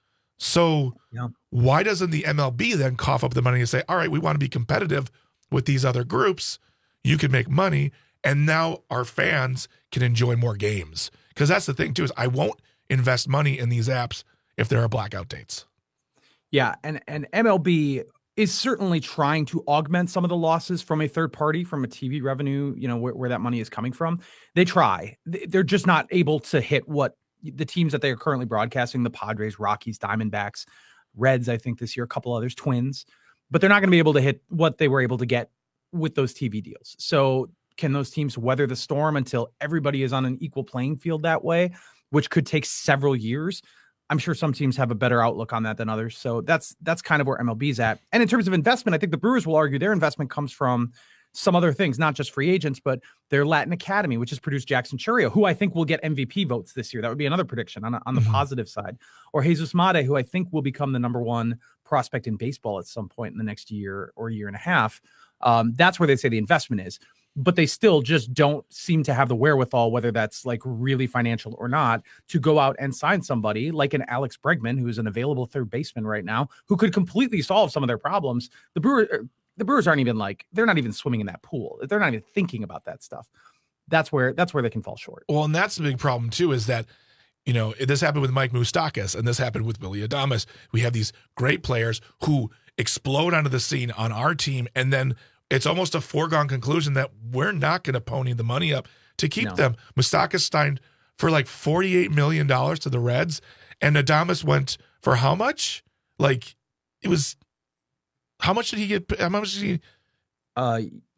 So yeah. Why doesn't the M L B then cough up the money and say, all right, we want to be competitive with these other groups. You can make money, and now our fans can enjoy more games. Because that's the thing, too, is I won't invest money in these apps if there are blackout dates. Yeah, and, and M L B is certainly trying to augment some of the losses from a third party, from a T V revenue, you know, where, where that money is coming from. They try. They're just not able to hit what the teams that they are currently broadcasting, the Padres, Rockies, Diamondbacks, Reds, I think this year, a couple others, Twins. But they're not going to be able to hit what they were able to get with those T V deals. So can those teams weather the storm until everybody is on an equal playing field that way, which could take several years? I'm sure some teams have a better outlook on that than others. So that's that's kind of where M L B's at. And in terms of investment, I think the Brewers will argue their investment comes from some other things, not just free agents, but their Latin Academy, which has produced Jackson Chourio, who I think will get M V P votes this year. That would be another prediction on, on the mm-hmm. positive side. Or Jesus Mate, who I think will become the number one prospect in baseball at some point in the next year or year and a half. Um, that's where they say the investment is. But they still just don't seem to have the wherewithal, whether that's like really financial or not, to go out and sign somebody like an Alex Bregman, who is an available third baseman right now, who could completely solve some of their problems. The Brewers, the Brewers aren't even like, they're not even swimming in that pool. They're not even thinking about that stuff. That's where, that's where they can fall short. Well, and that's the big problem too, is that, you know, this happened with Mike Moustakas, and this happened with Willy Adames. We have these great players who explode onto the scene on our team, and then it's almost a foregone conclusion that we're not going to pony the money up to keep no. them. Moustakas signed for like forty-eight million dollars to the Reds, and Adames went for how much? Like, it was, how much did he get? How much did he? Uh,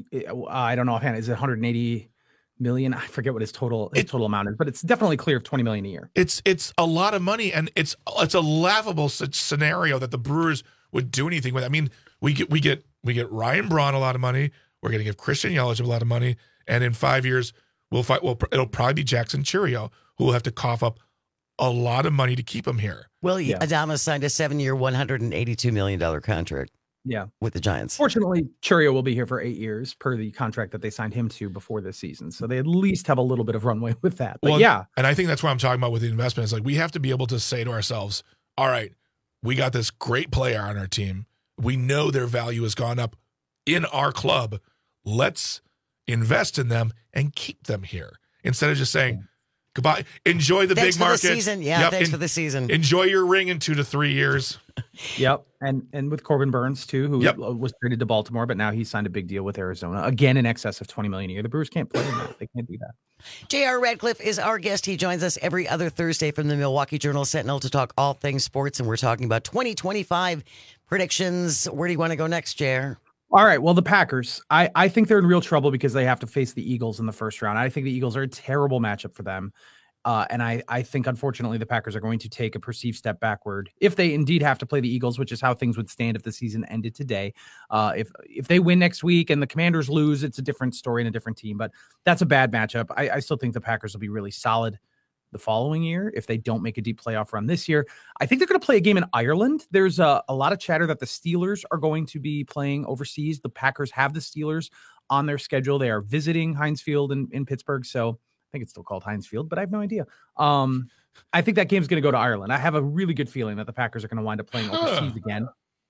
I don't know offhand. Is it one hundred eighty million? I forget what his total his it, total amount is, but it's definitely clear of twenty million a year. It's it's a lot of money, and it's it's a laughable scenario that the Brewers would do anything with. I mean, we get we get we get Ryan Braun a lot of money. We're going to give Christian Yelich a lot of money, and in five years we'll fight. Well, it'll probably be Jackson Chourio who will have to cough up a lot of money to keep him here. Well, yeah. Adames signed a seven-year, one hundred eighty-two million dollars contract. Yeah, with the Giants. Fortunately, Chourio will be here for eight years per the contract that they signed him to before this season. So they at least have a little bit of runway with that. But well, yeah. And I think that's what I'm talking about with the investment. It's like we have to be able to say to ourselves, all right, we got this great player on our team. We know their value has gone up in our club. Let's invest in them and keep them here. Instead of just saying, goodbye, enjoy the thanks big market. For the season. Yeah, yep. thanks en- for the season. Enjoy your ring in two to three years. Yep. And and with Corbin Burns, too, who yep. was traded to Baltimore, but now he signed a big deal with Arizona. Again, in excess of twenty million dollars a year. The Brewers can't play in that. They can't do that. J R. Radcliffe is our guest. He joins us every other Thursday from the Milwaukee Journal-Sentinel to talk all things sports, and we're talking about twenty twenty-five predictions. Where do you want to go next, J R? All right. Well, the Packers, I, I think they're in real trouble because they have to face the Eagles in the first round. I think the Eagles are a terrible matchup for them. Uh, and I, I think, unfortunately, the Packers are going to take a perceived step backward if they indeed have to play the Eagles, which is how things would stand if the season ended today. Uh, if if they win next week and the Commanders lose, it's a different story and a different team. But that's a bad matchup. I, I still think the Packers will be really solid the following year if they don't make a deep playoff run this year. I think they're going to play a game in Ireland. There's a, a lot of chatter that the Steelers are going to be playing overseas. The Packers have the Steelers on their schedule. They are visiting Heinz Field in, in Pittsburgh. So I think it's still called Heinz Field, but I have no idea. Um, I think that game's going to go to Ireland. I have a really good feeling that the Packers are going to wind up playing overseas huh. again,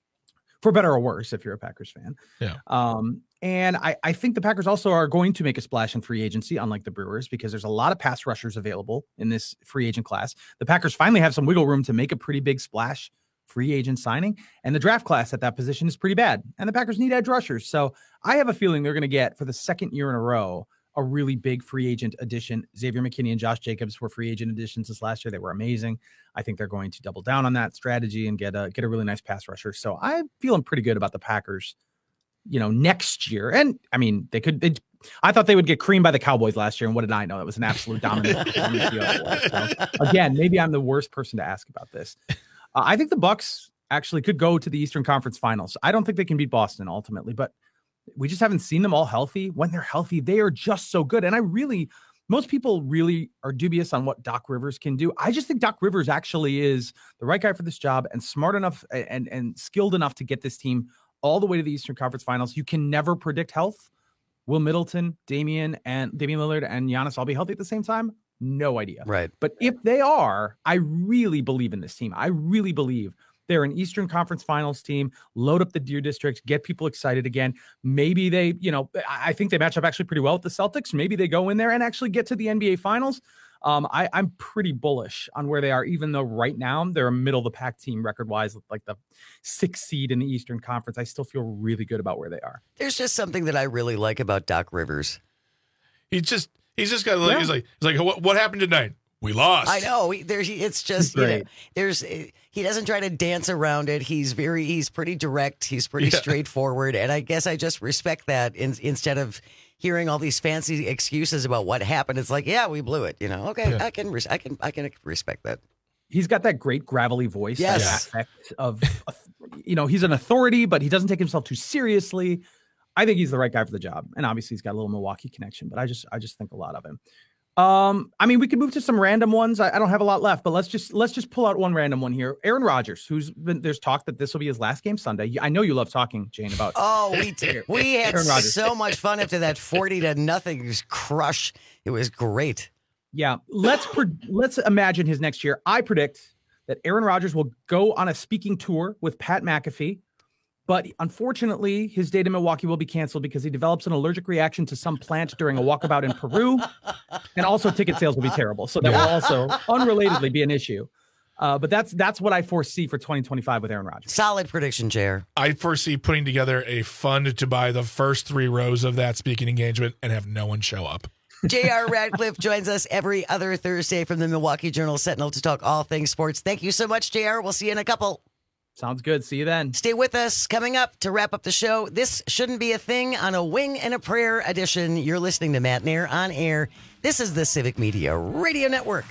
for better or worse, if you're a Packers fan. Yeah. Um, and I, I think the Packers also are going to make a splash in free agency, unlike the Brewers, because there's a lot of pass rushers available in this free agent class. The Packers finally have some wiggle room to make a pretty big splash free agent signing, and the draft class at that position is pretty bad. And the Packers need edge rushers. So I have a feeling they're going to get, for the second year in a row, a really big free agent addition. Xavier McKinney and Josh Jacobs were free agent additions this last year. They were amazing. I think they're going to double down on that strategy and get a get a really nice pass rusher. So I'm feeling pretty good about the Packers, you know, next year. And I mean, they could. They, I thought they would get creamed by the Cowboys last year, and what did I know? It was an absolute dominant performance. So again, maybe I'm the worst person to ask about this. Uh, I think the Bucs actually could go to the Eastern Conference Finals. I don't think they can beat Boston ultimately, but we just haven't seen them all healthy. When they're healthy, they are just so good. And I really, most people really are dubious on what Doc Rivers can do. I just think Doc Rivers actually is the right guy for this job and smart enough and, and skilled enough to get this team all the way to the Eastern Conference Finals. You can never predict health. Will Middleton, Damian, and Damian Lillard and Giannis all be healthy at the same time? No idea. Right. But if they are, I really believe in this team. I really believe they're an Eastern Conference Finals team. Load up the Deer District, get people excited again. Maybe they, you know, I think they match up actually pretty well with the Celtics. Maybe they go in there and actually get to the N B A Finals. Um, I, I'm pretty bullish on where they are, even though right now they're a middle of the pack team record-wise, like the sixth seed in the Eastern Conference. I still feel really good about where they are. There's just something that I really like about Doc Rivers. He just he's just got like yeah. he's like he's like what, what happened tonight? We lost. I know. There's. It's just you know. There's. He doesn't try to dance around it. He's very. He's pretty direct. He's pretty yeah. straightforward. And I guess I just respect that. In, instead of hearing all these fancy excuses about what happened, it's like, yeah, we blew it. You know. Okay, yeah. I can. I can. I can respect that. He's got that great gravelly voice. Yes. That aspect of, you know, he's an authority, but he doesn't take himself too seriously. I think he's the right guy for the job, and obviously he's got a little Milwaukee connection. But I just. I just think a lot of him. Um, I mean, we could move to some random ones. I, I don't have a lot left, but let's just let's just pull out one random one here. Aaron Rodgers, who's been there's talk that this will be his last game Sunday. I know you love talking, Jane, about. Oh, we did. We had so much fun after that forty to nothing crush. It was great. Yeah, let's pre- let's imagine his next year. I predict that Aaron Rodgers will go on a speaking tour with Pat McAfee. But unfortunately, his day to Milwaukee will be canceled because he develops an allergic reaction to some plant during a walkabout in Peru. And also ticket sales will be terrible. So that will also unrelatedly be an issue. Uh, but that's that's what I foresee for twenty twenty-five with Aaron Rodgers. Solid prediction, J R. I foresee putting together a fund to buy the first three rows of that speaking engagement and have no one show up. J R. Radcliffe joins us every other Thursday from the Milwaukee Journal-Sentinel to talk all things sports. Thank you so much, J R. We'll see you in a couple. Sounds good. See you then. Stay with us. Coming up to wrap up the show, This Shouldn't Be a Thing on a Wing and a Prayer edition. You're listening to Matt Nair on air. This is the Civic Media Radio Network.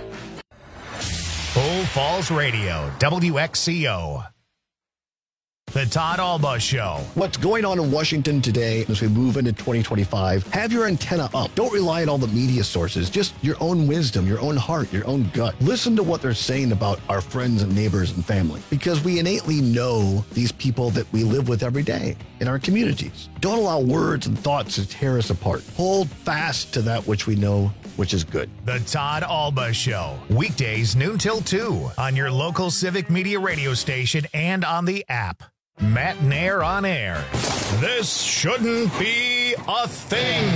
Falls Radio, W X C O. The Todd Alba Show. What's going on in Washington today as we move into twenty twenty-five? Have your antenna up. Don't rely on all the media sources. Just your own wisdom, your own heart, your own gut. Listen to what they're saying about our friends and neighbors and family, because we innately know these people that we live with every day in our communities. Don't allow words and thoughts to tear us apart. Hold fast to that which we know, which is good. The Todd Alba Show. Weekdays noon till two on your local Civic Media radio station and on the app. Matt Nair on air. This shouldn't be a thing.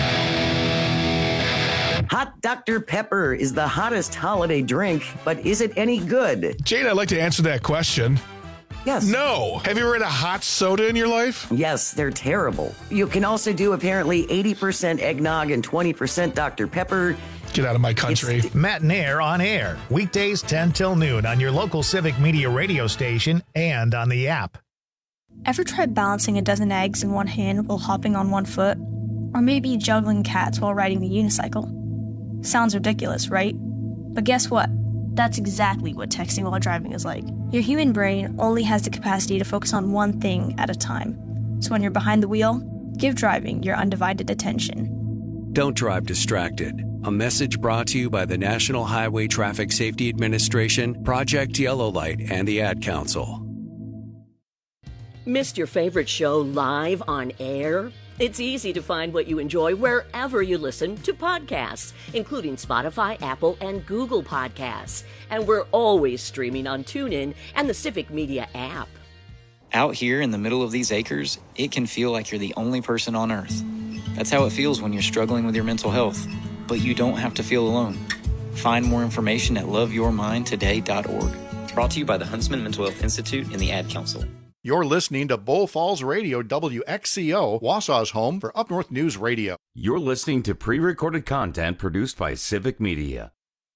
Hot Doctor Pepper is the hottest holiday drink, but is it any good? Jane, I'd like to answer that question. Yes. No. Have you ever had a hot soda in your life? Yes, they're terrible. You can also do apparently eighty percent eggnog and twenty percent Doctor Pepper. Get out of my country. It's Matt Nair on air. Weekdays ten till noon on your local Civic Media radio station and on the app. Ever tried balancing a dozen eggs in one hand while hopping on one foot? Or maybe juggling cats while riding the unicycle? Sounds ridiculous, right? But guess what? That's exactly what texting while driving is like. Your human brain only has the capacity to focus on one thing at a time. So when you're behind the wheel, give driving your undivided attention. Don't drive distracted. A message brought to you by the National Highway Traffic Safety Administration, Project Yellow Light, and the Ad Council. Missed your favorite show live on air? It's easy to find what you enjoy wherever you listen to podcasts, including Spotify, Apple, and Google Podcasts. And we're always streaming on TuneIn and the Civic Media app. Out here in the middle of these acres, it can feel like you're the only person on Earth. That's how it feels when you're struggling with your mental health. But you don't have to feel alone. Find more information at love your mind today dot org. Brought to you by the Huntsman Mental Health Institute and the Ad Council. You're listening to Bull Falls Radio, W X C O, Wausau's home for Up North News Radio. You're listening to pre-recorded content produced by Civic Media.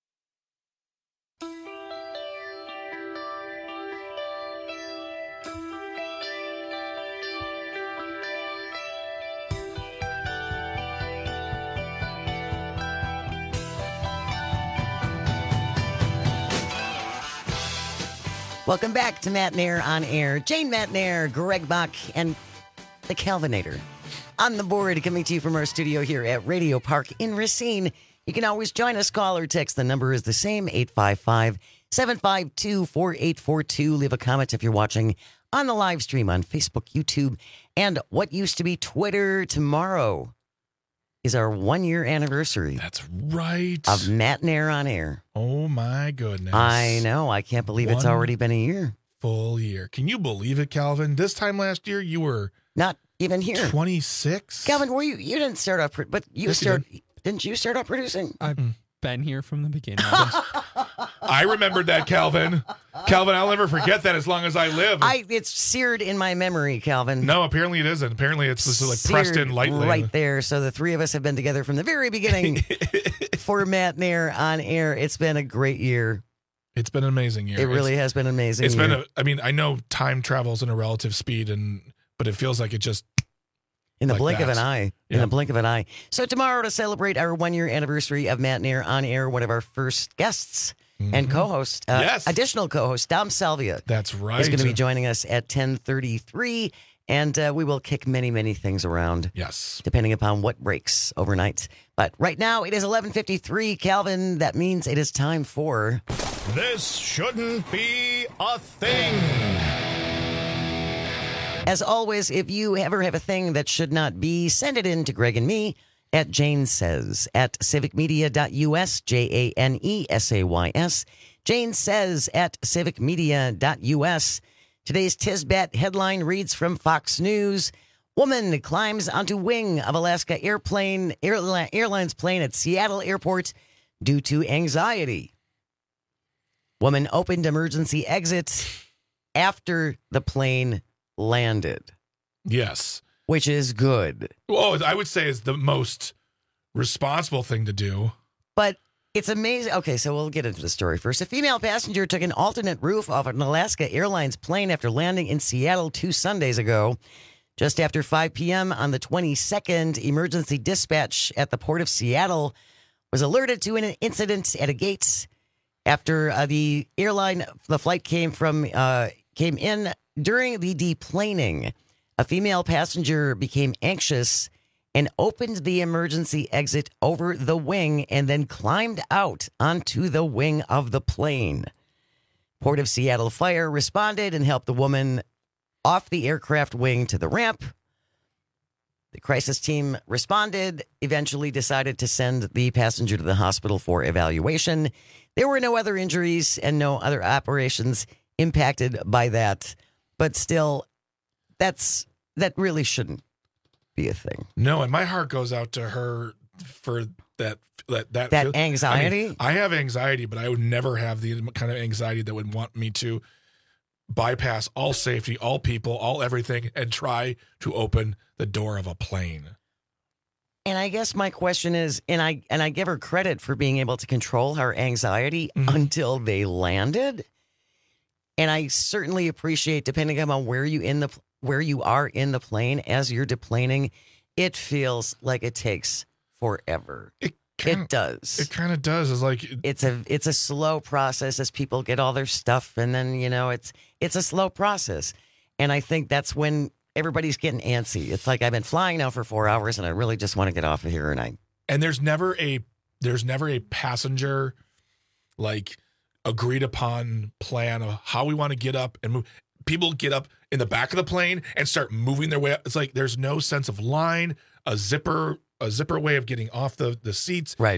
Welcome back to Matt Nair on air. Jane Matt Nair, Greg Bach, and the Calvinator on the board, coming to you from our studio here at Radio Park in Racine. You can always join us, call or text. The number is the same, eight five five, seven five two, four eight four two. Leave a comment if you're watching on the live stream on Facebook, YouTube, and what used to be Twitter. Tomorrow is our one-year anniversary. That's right. Of Matt Nair on air. Oh, my goodness. I know. I can't believe One it's already been a year. Full year. Can you believe it, Calvin? This time last year, you were... Not even here. twenty-six? Calvin, were you... You didn't start off... But you yes, start... You did. Didn't you start out producing? I've been here from the beginning. I remembered that, Calvin. Calvin, I'll never forget that as long as I live. I It's seared in my memory, Calvin. No, apparently it isn't. Apparently it's just like pressed in lightly. Right there. So the three of us have been together from the very beginning for Matt Nair on air. It's been a great year. It's been an amazing year. It really it's, has been an amazing It's year. been a, I mean, I know time travels in a relative speed, and but it feels like it just... In the like blink that. of an eye. Yeah. In the blink of an eye. So tomorrow, to celebrate our one-year anniversary of Matt Nair on air, one of our first guests mm-hmm. and co-host, uh, yes. additional co-host, Dom Salvia. That's right. Is going to be joining us at ten thirty-three, and uh, we will kick many, many things around. Yes. Depending upon what breaks overnight. But right now, it is eleven fifty-three. Calvin, that means it is time for... This shouldn't be a thing. As always, if you ever have a thing that should not be, send it in to Greg and me at Jane Says at civic media dot U S, J A N E S A Y S. Jane Says at civic media dot U S. Today's Tisbat headline reads from Fox News. Woman climbs onto wing of Alaska airplane airline, airlines plane at Seattle airport due to anxiety. Woman opened emergency exit after the plane landed. Yes. Which is good. Well, I would say is the most responsible thing to do. But it's amazing. Okay, so we'll get into the story first. A female passenger took an alternate roof off an Alaska Airlines plane after landing in Seattle two Sundays ago. Just after five p.m. on the twenty-second, emergency dispatch at the Port of Seattle was alerted to an incident at a gate after uh, the airline, the flight came from, uh, came in during the deplaning, a female passenger became anxious and opened the emergency exit over the wing and then climbed out onto the wing of the plane. Port of Seattle Fire responded and helped the woman off the aircraft wing to the ramp. The crisis team responded, eventually decided to send the passenger to the hospital for evaluation. There were no other injuries and no other operations impacted by that. But still, that's that really shouldn't be a thing. No, and my heart goes out to her for that that that, that feel, anxiety. I mean, I have anxiety, but I would never have the kind of anxiety that would want me to bypass all safety, all people, all everything, and try to open the door of a plane. And I guess my question is, and I and I give her credit for being able to control her anxiety mm-hmm. until they landed. And I certainly appreciate, depending on where you in the where you are in the plane as you're deplaning, it feels like it takes forever. It kinda, it does. It kind of does. It's like it's a it's a slow process as people get all their stuff, and then you know it's it's a slow process. And I think that's when everybody's getting antsy. It's like I've been flying now for four hours, and I really just want to get off of here. And I and there's never a there's never a passenger like agreed upon plan of how we want to get up and move. People get up in the back of the plane and start moving their way up. It's like there's no sense of line, a zipper, a zipper way of getting off the, the seats. Right.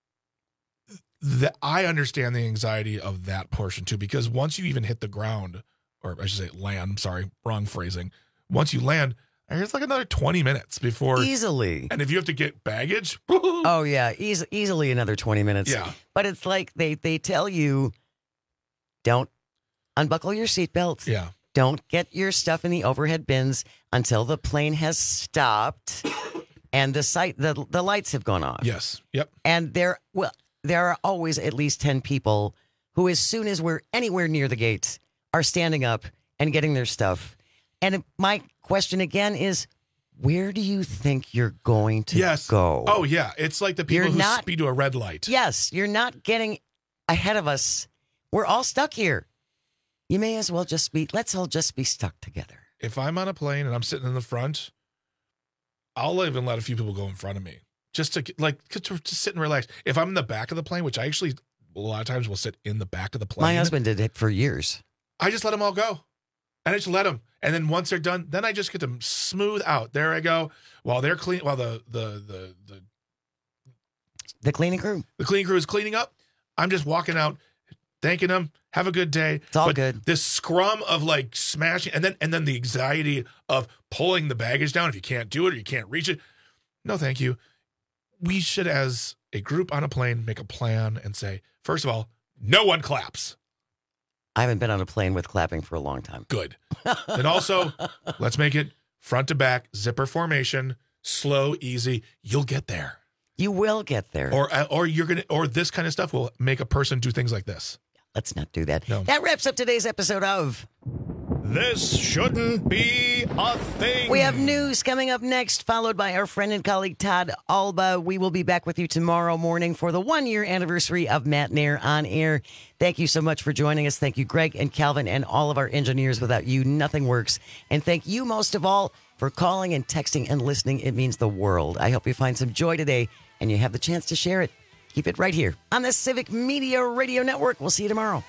The, I understand the anxiety of that portion too, because once you even hit the ground, or I should say land, I'm sorry, wrong phrasing. Once you land, it's like another twenty minutes before. Easily. And if you have to get baggage. Oh, yeah. Eas- easily another twenty minutes. Yeah. But it's like they, they tell you, don't unbuckle your seatbelts. Yeah. Don't get your stuff in the overhead bins until the plane has stopped and the sight the the lights have gone off. Yes. Yep. And there well there are always at least ten people who, as soon as we're anywhere near the gate, are standing up and getting their stuff. And my question again is, where do you think you're going to yes. go? Oh yeah, it's like the people you're who not, speed to a red light. Yes, you're not getting ahead of us. We're all stuck here. You may as well just be, let's all just be stuck together. If I'm on a plane and I'm sitting in the front, I'll even let a few people go in front of me just to like to, to sit and relax. If I'm in the back of the plane, which I actually a lot of times will sit in the back of the plane. My husband did it for years. I just let them all go. And I just let them. And then once they're done, then I just get them smooth out. There I go. While they're clean, while the the the the the cleaning crew, the cleaning crew is cleaning up, I'm just walking out, thanking them. Have a good day. It's all but good. This scrum of like smashing, and then and then the anxiety of pulling the baggage down if you can't do it or you can't reach it. No, thank you. We should, as a group on a plane, make a plan and say, first of all, no one claps. I haven't been on a plane with clapping for a long time. Good. And also, let's make it front to back, zipper formation, slow, easy. You'll get there. You will get there. Or or you're gonna or this kind of stuff will make a person do things like this. Let's not do that. No. That wraps up today's episode of This Shouldn't Be a Thing. We have news coming up next, followed by our friend and colleague Todd Alba. We will be back with you tomorrow morning for the one-year anniversary of Matt Nair on Air. Thank you so much for joining us. Thank you, Greg and Calvin, and all of our engineers. Without you, nothing works. And thank you most of all for calling and texting and listening. It means the world. I hope you find some joy today and you have the chance to share it. Keep it right here on the Civic Media Radio Network. We'll see you tomorrow.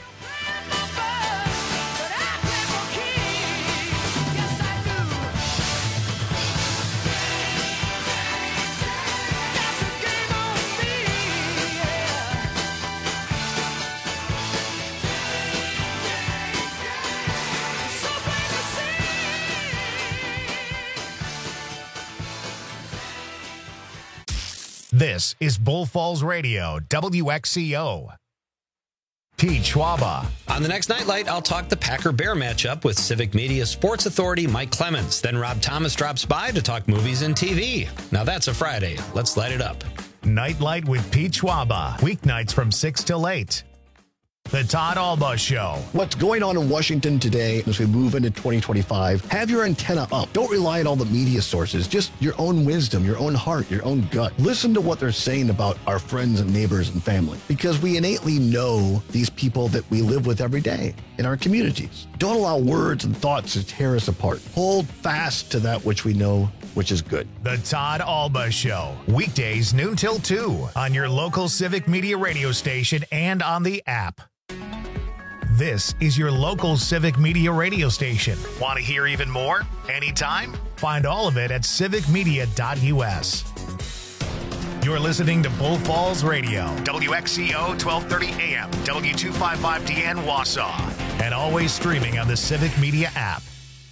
This is Bull Falls Radio, W X C O. Pete Schwaba. On the next Nightlight, I'll talk the Packer-Bear matchup with Civic Media Sports Authority Mike Clements. Then Rob Thomas drops by to talk movies and T V. Now that's a Friday. Let's light it up. Nightlight with Pete Schwaba. Weeknights from six till eight. The Todd Alba Show. What's going on in Washington today as we move into twenty twenty-five? Have your antenna up. Don't rely on all the media sources. Just your own wisdom, your own heart, your own gut. Listen to what they're saying about our friends and neighbors and family, because we innately know these people that we live with every day in our communities. Don't allow words and thoughts to tear us apart. Hold fast to that which we know, which is good. The Todd Alba Show. Weekdays noon till two on your local Civic Media radio station and on the app. This is your local Civic Media radio station. Want to hear even more? Anytime? Find all of it at civic media dot u s. You're listening to Bull Falls Radio, W X C O twelve thirty A M, W two fifty-five D N Wausau, and always streaming on the Civic Media app.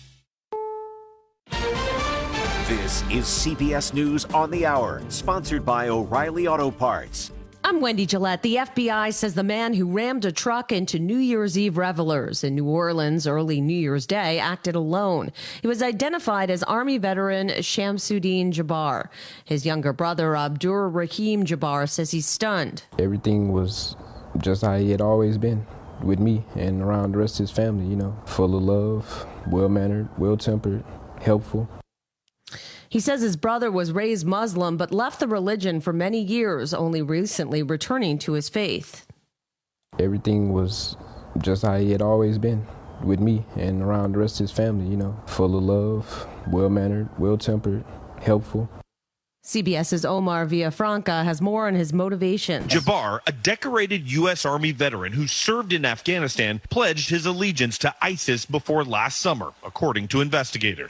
This is C B S News on the Hour, sponsored by O'Reilly Auto Parts. I'm Wendy Gillette. The F B I says the man who rammed a truck into New Year's Eve revelers in New Orleans early New Year's Day acted alone. He was identified as Army veteran Shamsuddin Jabbar. His younger brother, Abdur Rahim Jabbar, says he's stunned. Everything was just how he had always been with me and around the rest of his family, you know, full of love, well-mannered, well-tempered, helpful. He says his brother was raised Muslim but left the religion for many years, only recently returning to his faith. Everything was just how he had always been with me and around the rest of his family, you know, full of love, well-mannered, well-tempered, helpful. CBS's Omar Villafranca has more on his motivation. Jabbar, a decorated U S Army veteran who served in Afghanistan, pledged his allegiance to ISIS before last summer, according to investigators.